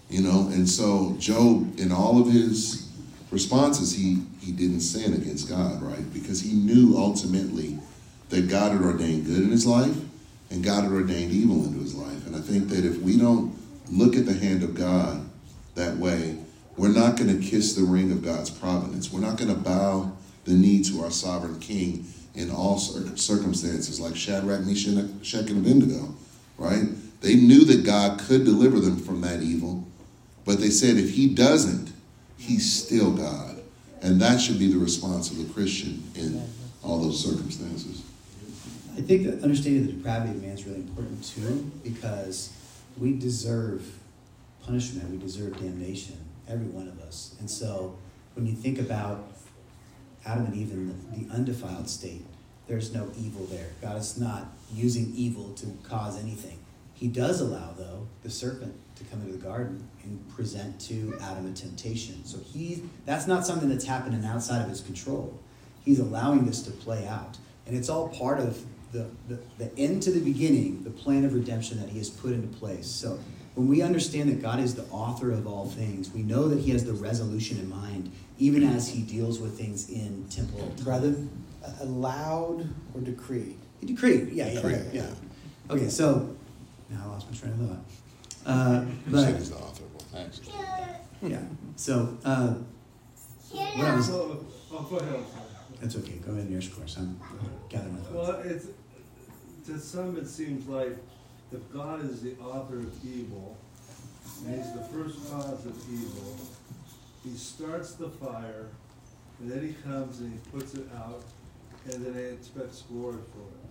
You know, and so Job, in all of his responses, he, he didn't sin against God, right? Because he knew ultimately that God had ordained good in his life and God had ordained evil into his life. And I think that if we don't look at the hand of God that way, we're not going to kiss the ring of God's providence. We're not going to bow the knee to our sovereign king in all circumstances, like Shadrach, Meshach, and Abednego, right? They knew that God could deliver them from that evil, but they said if he doesn't, he's still God. And that should be the response of the Christian in all those circumstances. I think that understanding the depravity of man is really important too, because we deserve punishment, we deserve damnation, every one of us. And so when you think about Adam and Eve in the, the undefiled state, there's no evil there. God is not using evil to cause anything. He does allow, though, the serpent to come into the garden and present to Adam a temptation. So he that's not something that's happening outside of his control. He's allowing this to play out. And it's all part of the, the, the end to the beginning, the plan of redemption that he has put into place. So when we understand that God is the author of all things, we know that he has the resolution in mind, even as he deals with things in temporal time. Brother, allowed or decreed? He decreed, yeah, yeah, Decreed, yeah. yeah. Okay, so now I lost my train of thought. Uh, He but said he's the author of all. Thanks. yeah, so uh, what I was. So, oh, go ahead. That's okay. Go ahead and yours, of course. I'm gathering my thoughts. Well, it's, to some it seems like if God is the author of evil, and he's the first cause of evil, he starts the fire, and then he comes and he puts it out, and then he expects glory for it.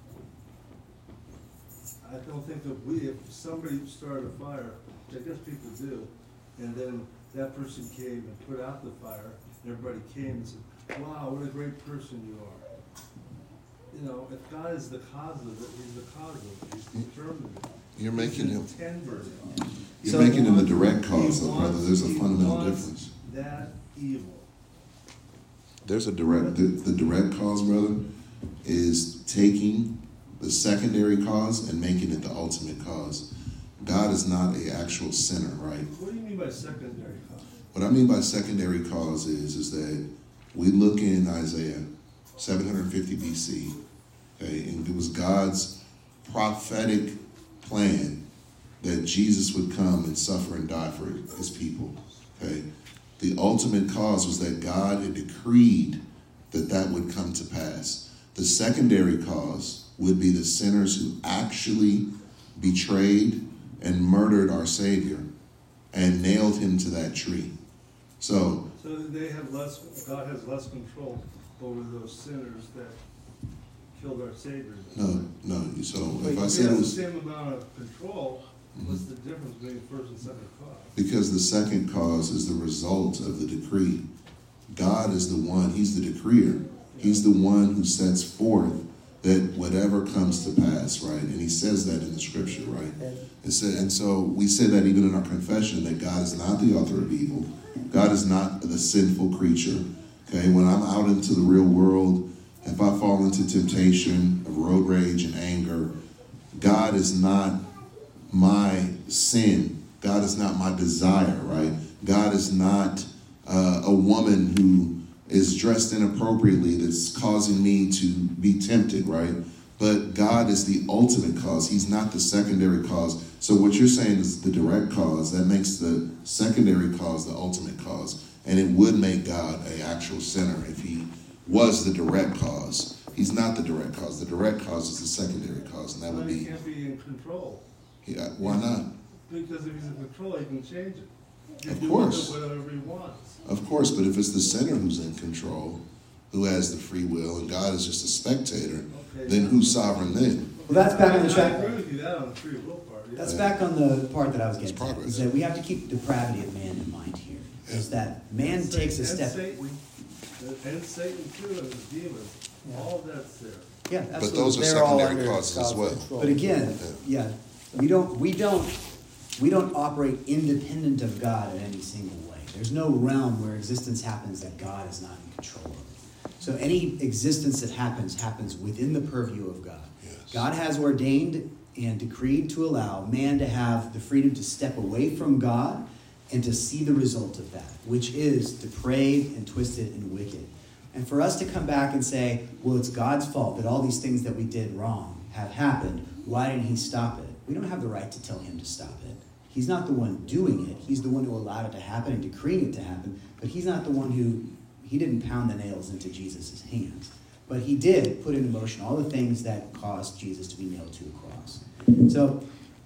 I don't think that we, if somebody started a fire, which I guess people do, and then that person came and put out the fire, and everybody came and said, wow, what a great person you are. You know, if God is the cause of it, he's the cause of it, he's determined it. You're making him, Intended it. you're So- making him the direct cause, He though, brother. wants- There's a he fundamental wants difference. That evil. There's a direct, the, the direct cause, brother, is taking the secondary cause and making it the ultimate cause. God is not an actual sinner, right? What do you mean by secondary cause? What I mean by secondary cause is, is that we look in Isaiah seven hundred fifty B C, okay, and it was God's prophetic plan that Jesus would come and suffer and die for his people, okay? The ultimate cause was that God had decreed that that would come to pass. The secondary cause would be the sinners who actually betrayed and murdered our Savior and nailed him to that tree. So, So they have less, God has less control over those sinners that killed our Savior. no, no, so if I If said he it has was, the same amount of control, what's the difference between first and second cause? because the second cause is the result of the decree. God is the one, he's the decreer. He's the one who sets forth that whatever comes to pass, right? And he says that in the scripture, right? It said, and so we say that even in our confession, that God is not the author of evil. God is not the sinful creature. Okay, when I'm out into the real world, if I fall into temptation of road rage and anger, God is not my sin. God is not my desire, right? God is not uh, a woman who is dressed inappropriately that's causing me to be tempted, right? But God is the ultimate cause. He's not the secondary cause. So what you're saying is the direct cause. That makes the secondary cause the ultimate cause. And it would make God an actual sinner if he was the direct cause. He's not the direct cause. The direct cause is the secondary cause, and that would Well, he be, can't be in control. yeah, why not? Because if he's in control, he can change it. He Of can do course. with it whatever he wants. Of course, but if it's the sinner who's in control, who has the free will, and God is just a spectator, Okay. then who's sovereign then? Well, that's back on the I track. agree with you that on the free will part. yeah. That's back on the part that I was It's getting at, progress. is that we have to keep the depravity of man in mind here. Is that man And takes a Satan- step. And Satan, and Satan too, and the demons, all that's there. Yeah, But absolutely. those are They're all secondary under causes as God's well. control. But again, yeah, we don't, we don't, we don't operate independent of God in any single way. There's no realm where existence happens that God is not in control of. So any existence that happens, happens within the purview of God. Yes. God has ordained and decreed to allow man to have the freedom to step away from God and to see the result of that, which is depraved and twisted and wicked. And for us to come back and say, well, it's God's fault that all these things that we did wrong have happened. Why didn't he stop it? We don't have the right to tell him to stop it. He's not the one doing it. He's the one who allowed it to happen and decreed it to happen. But he's not the one who, he didn't pound the nails into Jesus' hands. But he did put into motion all the things that caused Jesus to be nailed to a cross. So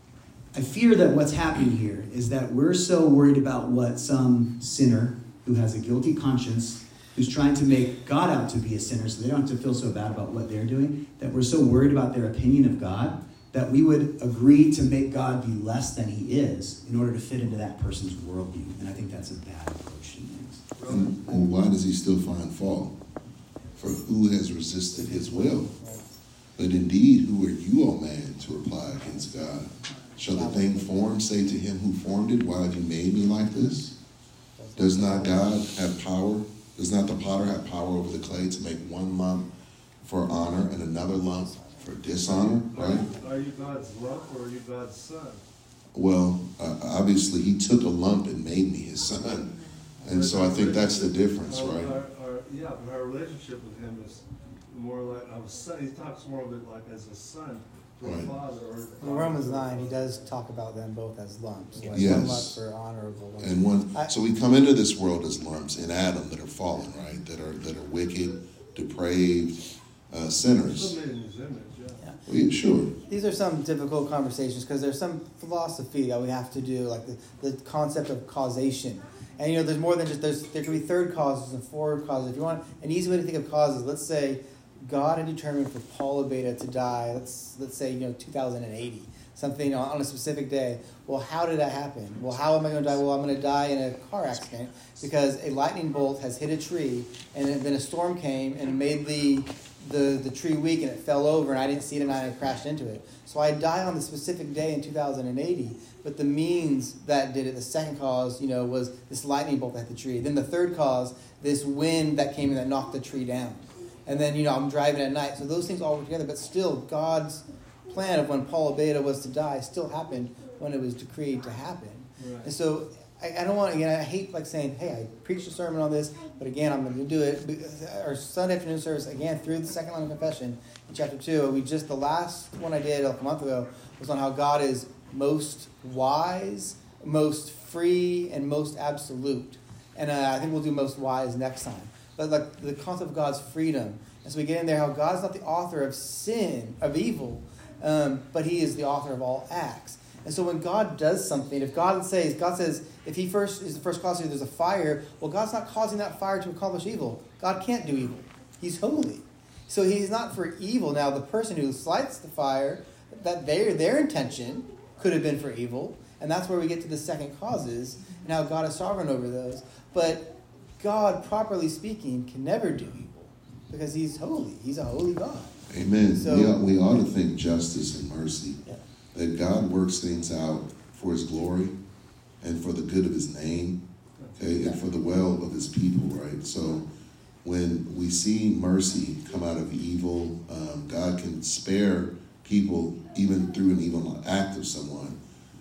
I fear that what's happening here is that we're so worried about what some sinner who has a guilty conscience, who's trying to make God out to be a sinner so they don't have to feel so bad about what they're doing, that we're so worried about their opinion of God that we would agree to make God be less than he is in order to fit into that person's worldview. And I think that's a bad approach to things. And, and why does he still find fault? For who has resisted his will? But indeed, who are you, O man, to reply against God? Shall the thing formed say to him who formed it, why have you made me like this? Does not God have power? Does not the potter have power over the clay to make one lump for honor and another lump for dishonor, right? Are you God's lump or are you God's son? Well, uh, obviously he took a lump and made me his son. And so I think that's the difference, Our- right? our- our- yeah, but our relationship with him is more like a son. He talks more of it like as a son to a Right. father. Or In Romans nine, he does talk about them both as lumps. Like Yes. one lump for honorable. One. And one, I- so we come into this world as lumps in Adam that are fallen, right? That are that are wicked, depraved, uh, sinners. Still made in his image, yeah. Yeah. Well, yeah, sure. These are some difficult conversations because there's some philosophy that we have to do, like the, the concept of causation. And you know, there's more than just there's there can be third causes and forward causes. If you want an easy way to think of causes, let's say God had determined for Paul Abeta to die. Let's let's say you know two thousand eighty, something on, on a specific day. Well, how did that happen? Well, how am I going to die? Well, I'm going to die in a car accident because a lightning bolt has hit a tree, and then a storm came and made the the the tree weak, and it fell over, and I didn't see it, and I crashed into it. So I died on the specific day in two thousand eighty. But the means that did it, the second cause, you know, was this lightning bolt that hit the tree. Then the third cause, this wind that came in that knocked the tree down. And then, you know, I'm driving at night. So those things all work together. But still, God's plan of when Paul Abeta was to die still happened when it was decreed to happen. Right. And so I, I don't want, again, I hate like saying, hey, I preached a sermon on this, but again, I'm going to do it. Our Sunday afternoon service, again, through the second line of confession in chapter two, we just, the last one I did like a month ago was on how God is most wise, most free, and most absolute. And uh, I think we'll do most wise next time. But like the concept of God's freedom. As we get in there, how God's not the author of sin, of evil, um, but he is the author of all acts. And so when God does something, if God says, God says, if he first is the first cause, there's a fire, well, God's not causing that fire to accomplish evil. God can't do evil. He's holy. So he's not for evil. Now, the person who lights the fire, that their their intention could have been for evil, and that's where we get to the second causes and how God is sovereign over those. But God, properly speaking, can never do evil because he's holy. He's a holy God. Amen. So- we, ought, we ought to think justice and mercy. Yeah. That God works things out for his glory and for the good of his name, okay, and for the well of his people, right? So when we see mercy come out of evil, um, God can spare people even through an evil act of someone.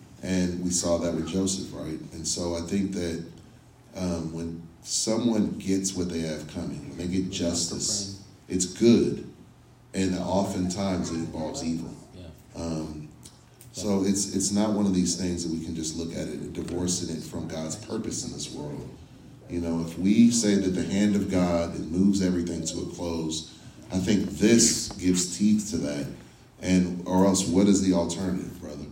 And we saw that with Joseph, right? And so I think that um, when someone gets what they have coming, when they get justice, it's good. And oftentimes it involves evil. Yeah. Um, so it's it's not one of these things that we can just look at it and divorcing it from God's purpose in this world. You know, if we say that the hand of God it moves everything to a close, I think this gives teeth to that. And or else, what is the alternative, brother?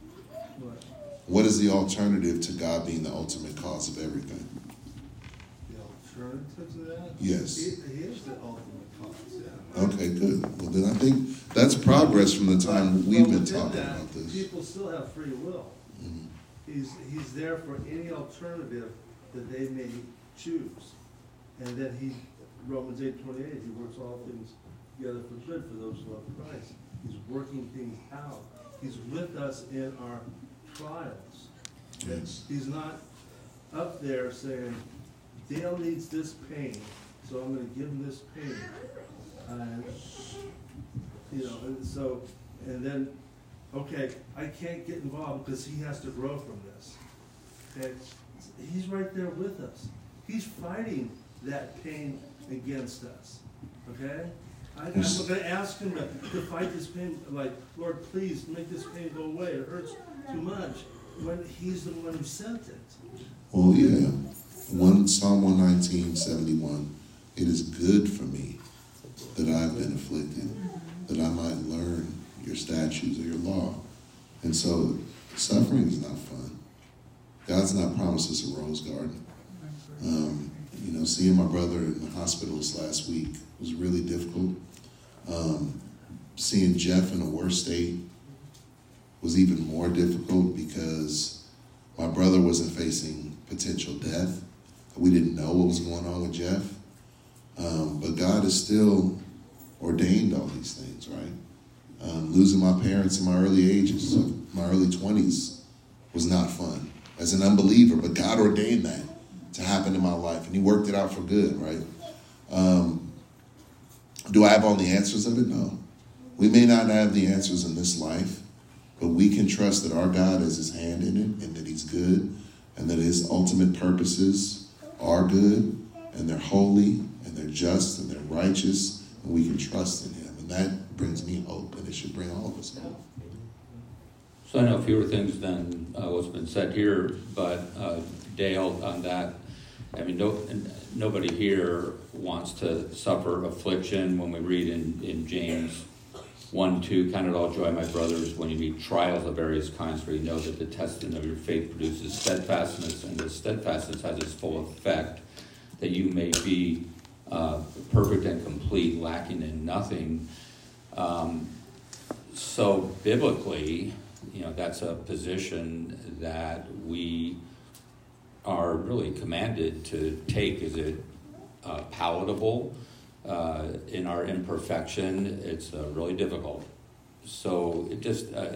What? What is the alternative to God being the ultimate cause of everything? The alternative to that? Yes. He, he is the ultimate cause, yeah. Okay, good. Well, then I think that's progress from the time we've But been within talking that, about this. People still have free will. Mhm. He's, he's there for any alternative that they may choose. And then he, Romans eight twenty-eight, he works all things together for good for those who love Christ. He's working things out. He's with us in our trials. Yes. He's not up there saying, Dale needs this pain, so I'm gonna give him this pain. And, you know, and so, and then okay, I can't get involved because he has to grow from this. Okay, he's right there with us. He's fighting that pain against us. Okay, I, I'm going to ask him to, to fight this pain. Like, Lord, please make this pain go away. It hurts too much. When he's the one who sent it. Well, yeah. One Psalm one nineteen, seventy-one. It is good for me that I've been afflicted, that I might learn your statutes or your law. And so suffering is not fun. God's not promised us a rose garden. Um, you know, seeing my brother in the hospital this last week was really difficult. Um, seeing Jeff in a worse state was even more difficult because my brother wasn't facing potential death. We didn't know what was going on with Jeff. Um, but God has still ordained all these things, right? Um, losing my parents in my early ages, my early twenties, was not fun as an unbeliever, but God ordained that to happen in my life, and he worked it out for good, right? Um, do I have all the answers of it? No. We may not have the answers in this life, but we can trust that our God has his hand in it and that he's good and that his ultimate purposes are good and they're holy and they're just and they're righteous, and we can trust in him. And that brings me hope, and it should bring all of us hope. So I know fewer things than uh, what's been said here, but uh, Dale, on that, I mean, no, nobody here wants to suffer affliction. When we read in, in James one two, count it all joy, my brothers, when you meet trials of various kinds, for you know that the testing of your faith produces steadfastness, and the steadfastness has its full effect, that you may be uh, perfect and complete, lacking in nothing. Um, so biblically, you know, that's a position that we are really commanded to take. Is it uh, palatable? Uh, in our imperfection, it's uh, really difficult. So it just, uh,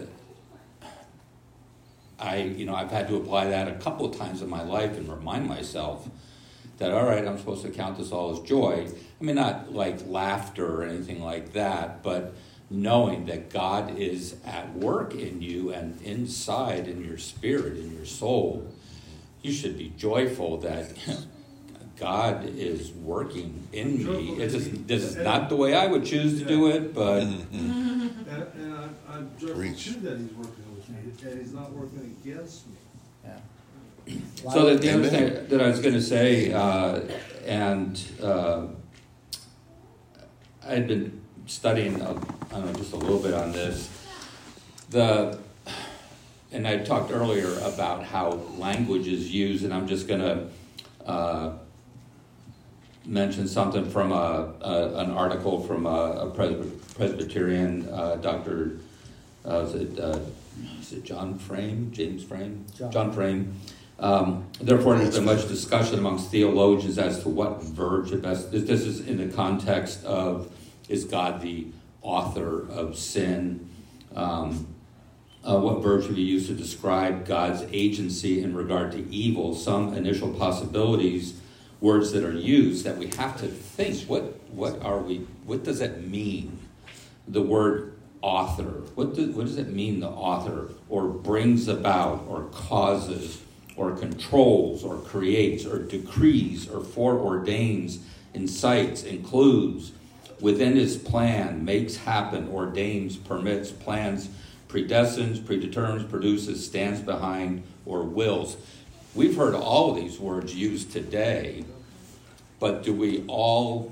I, you know, I've had to apply that a couple of times in my life and remind myself that, all right, I'm supposed to count this all as joy. I mean, not like laughter or anything like that, but knowing that God is at work in you and inside in your spirit, in your soul. You should be joyful that God is working in me. It's just, this is not the way I would choose to do it, but... And, and I'm, I'm joyful too that he's working with me, and he's not working against me. Yeah. So the, the other thing that I was going to say, uh, and uh, I had been studying, uh, I don't know, just a little bit on this. The, and I talked earlier about how language is used, and I'm just going to uh, mention something from a, a an article from a, a Presbyterian uh, Doctor Uh, is it uh, is it John Frame, James Frame, John, John Frame. Um, therefore, there's been much discussion amongst theologians as to what verb should best. This, this is in the context of, is God the author of sin? Um, uh, what verb should be used to describe God's agency in regard to evil? Some initial possibilities, words that are used that we have to think. What what are we? What does that mean? The word author. What do, what does it mean? The author, or brings about, or causes, or controls, or creates, or decrees, or foreordains, incites, includes, within his plan, makes happen, ordains, permits, plans, predestines, predetermines, produces, stands behind, or wills. We've heard all of these words used today, but do we all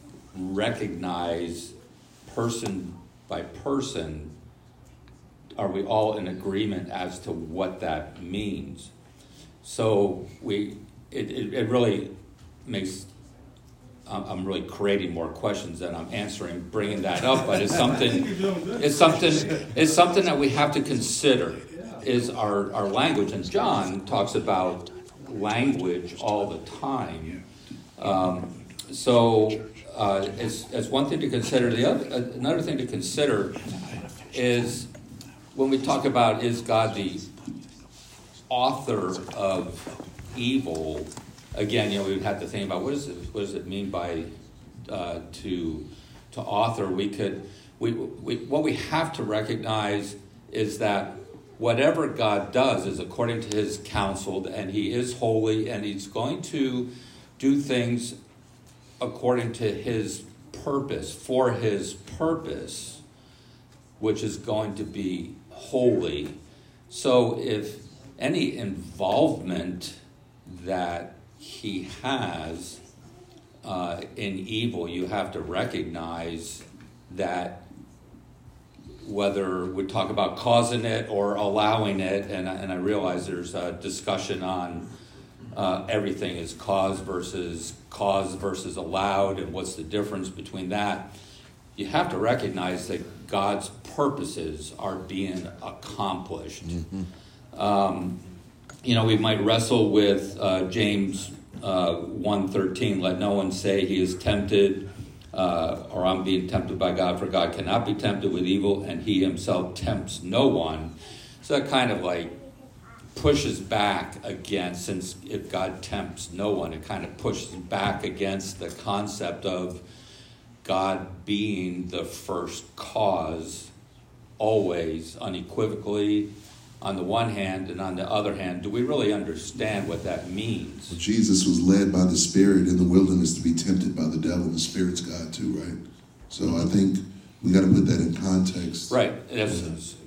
recognize person by person? Are we all in agreement as to what that means? So we, it, it, it really makes, I'm really creating more questions than I'm answering, bringing that up, but it's something, it's something, it's something that we have to consider, is our, our language. And John talks about language all the time. Um, so uh, it's, it's one thing to consider. The other, another thing to consider is when we talk about, is God the author of evil? Again, you know, we had to think about what is it, what does it mean by uh, to to author? We could we, we what we have to recognize is that whatever God does is according to his counsel, and he is holy, and he's going to do things according to his purpose, for his purpose, which is going to be holy. So if any involvement that he has uh, in evil, you have to recognize that, whether we talk about causing it or allowing it, and I, and I realize there's a discussion on uh, everything is cause versus cause versus allowed, and what's the difference between that. You have to recognize that God's purposes are being accomplished. Mm-hmm. Um, you know, we might wrestle with uh, James uh, one thirteen, let no one say he is tempted Uh, or I'm being tempted by God, for God cannot be tempted with evil, and he himself tempts no one. So that kind of like pushes back against, since if God tempts no one, it kind of pushes back against the concept of God being the first cause, always, unequivocally, on the one hand, and on the other hand, do we really understand what that means? Well, Jesus was led by the Spirit in the wilderness to be tempted by the devil. The Spirit's God too, right? So mm-hmm. I think we got to put that in context. Right. That's,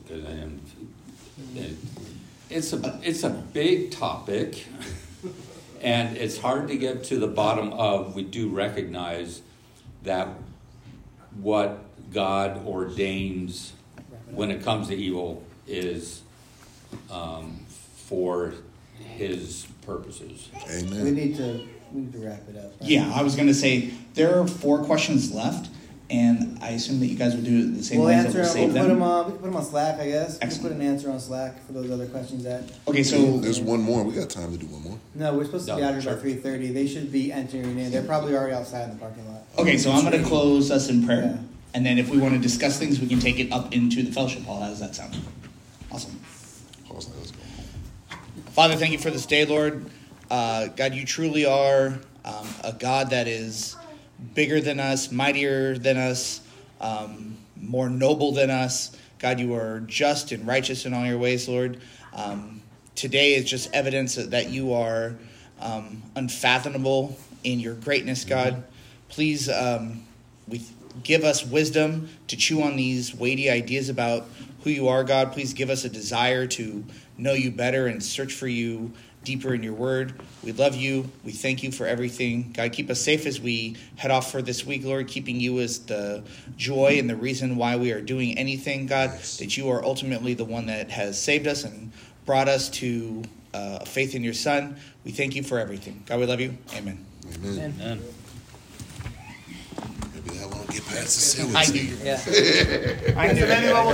it's a it's a big topic, and it's hard to get to the bottom of. We do recognize that what God ordains when it comes to evil is Um, for his purposes. Amen. We need to we need to wrap it up. Right? Yeah, I was going to say there are four questions left, and I assume that you guys will do it the same We'll way answer. that we'll save We'll them. put them on. We can put them on Slack, I guess. We'll Excellent. put an answer on Slack for those other questions that. Okay, so There's one more. We got time to do one more. No, we're supposed to be No, out here sure. by three thirty. They should be entering in. They're probably already outside in the parking lot. okay, so I'm going to close us in prayer, Yeah. and then if we want to discuss things, we can take it up into the fellowship hall. How does that sound? Awesome. Pause, let's go. Father, thank you for this day, Lord. Uh, God, you truly are um, a God that is bigger than us, mightier than us, um, more noble than us. God, you are just and righteous in all your ways, Lord. Um, today is just evidence that you are um, unfathomable in your greatness, God. Please um, we give us wisdom to chew on these weighty ideas about who you are, God. Please give us a desire to know you better and search for you deeper in your word. We love you. We thank you for everything. God, keep us safe as we head off for this week, Lord, keeping you as the joy and the reason why we are doing anything, God, Yes. that you are ultimately the one that has saved us and brought us to uh, faith in your Son. We thank you for everything. God, we love you. Amen. Amen. Amen. Maybe that won't get past the ceiling. I knew you. Yeah. I knew you.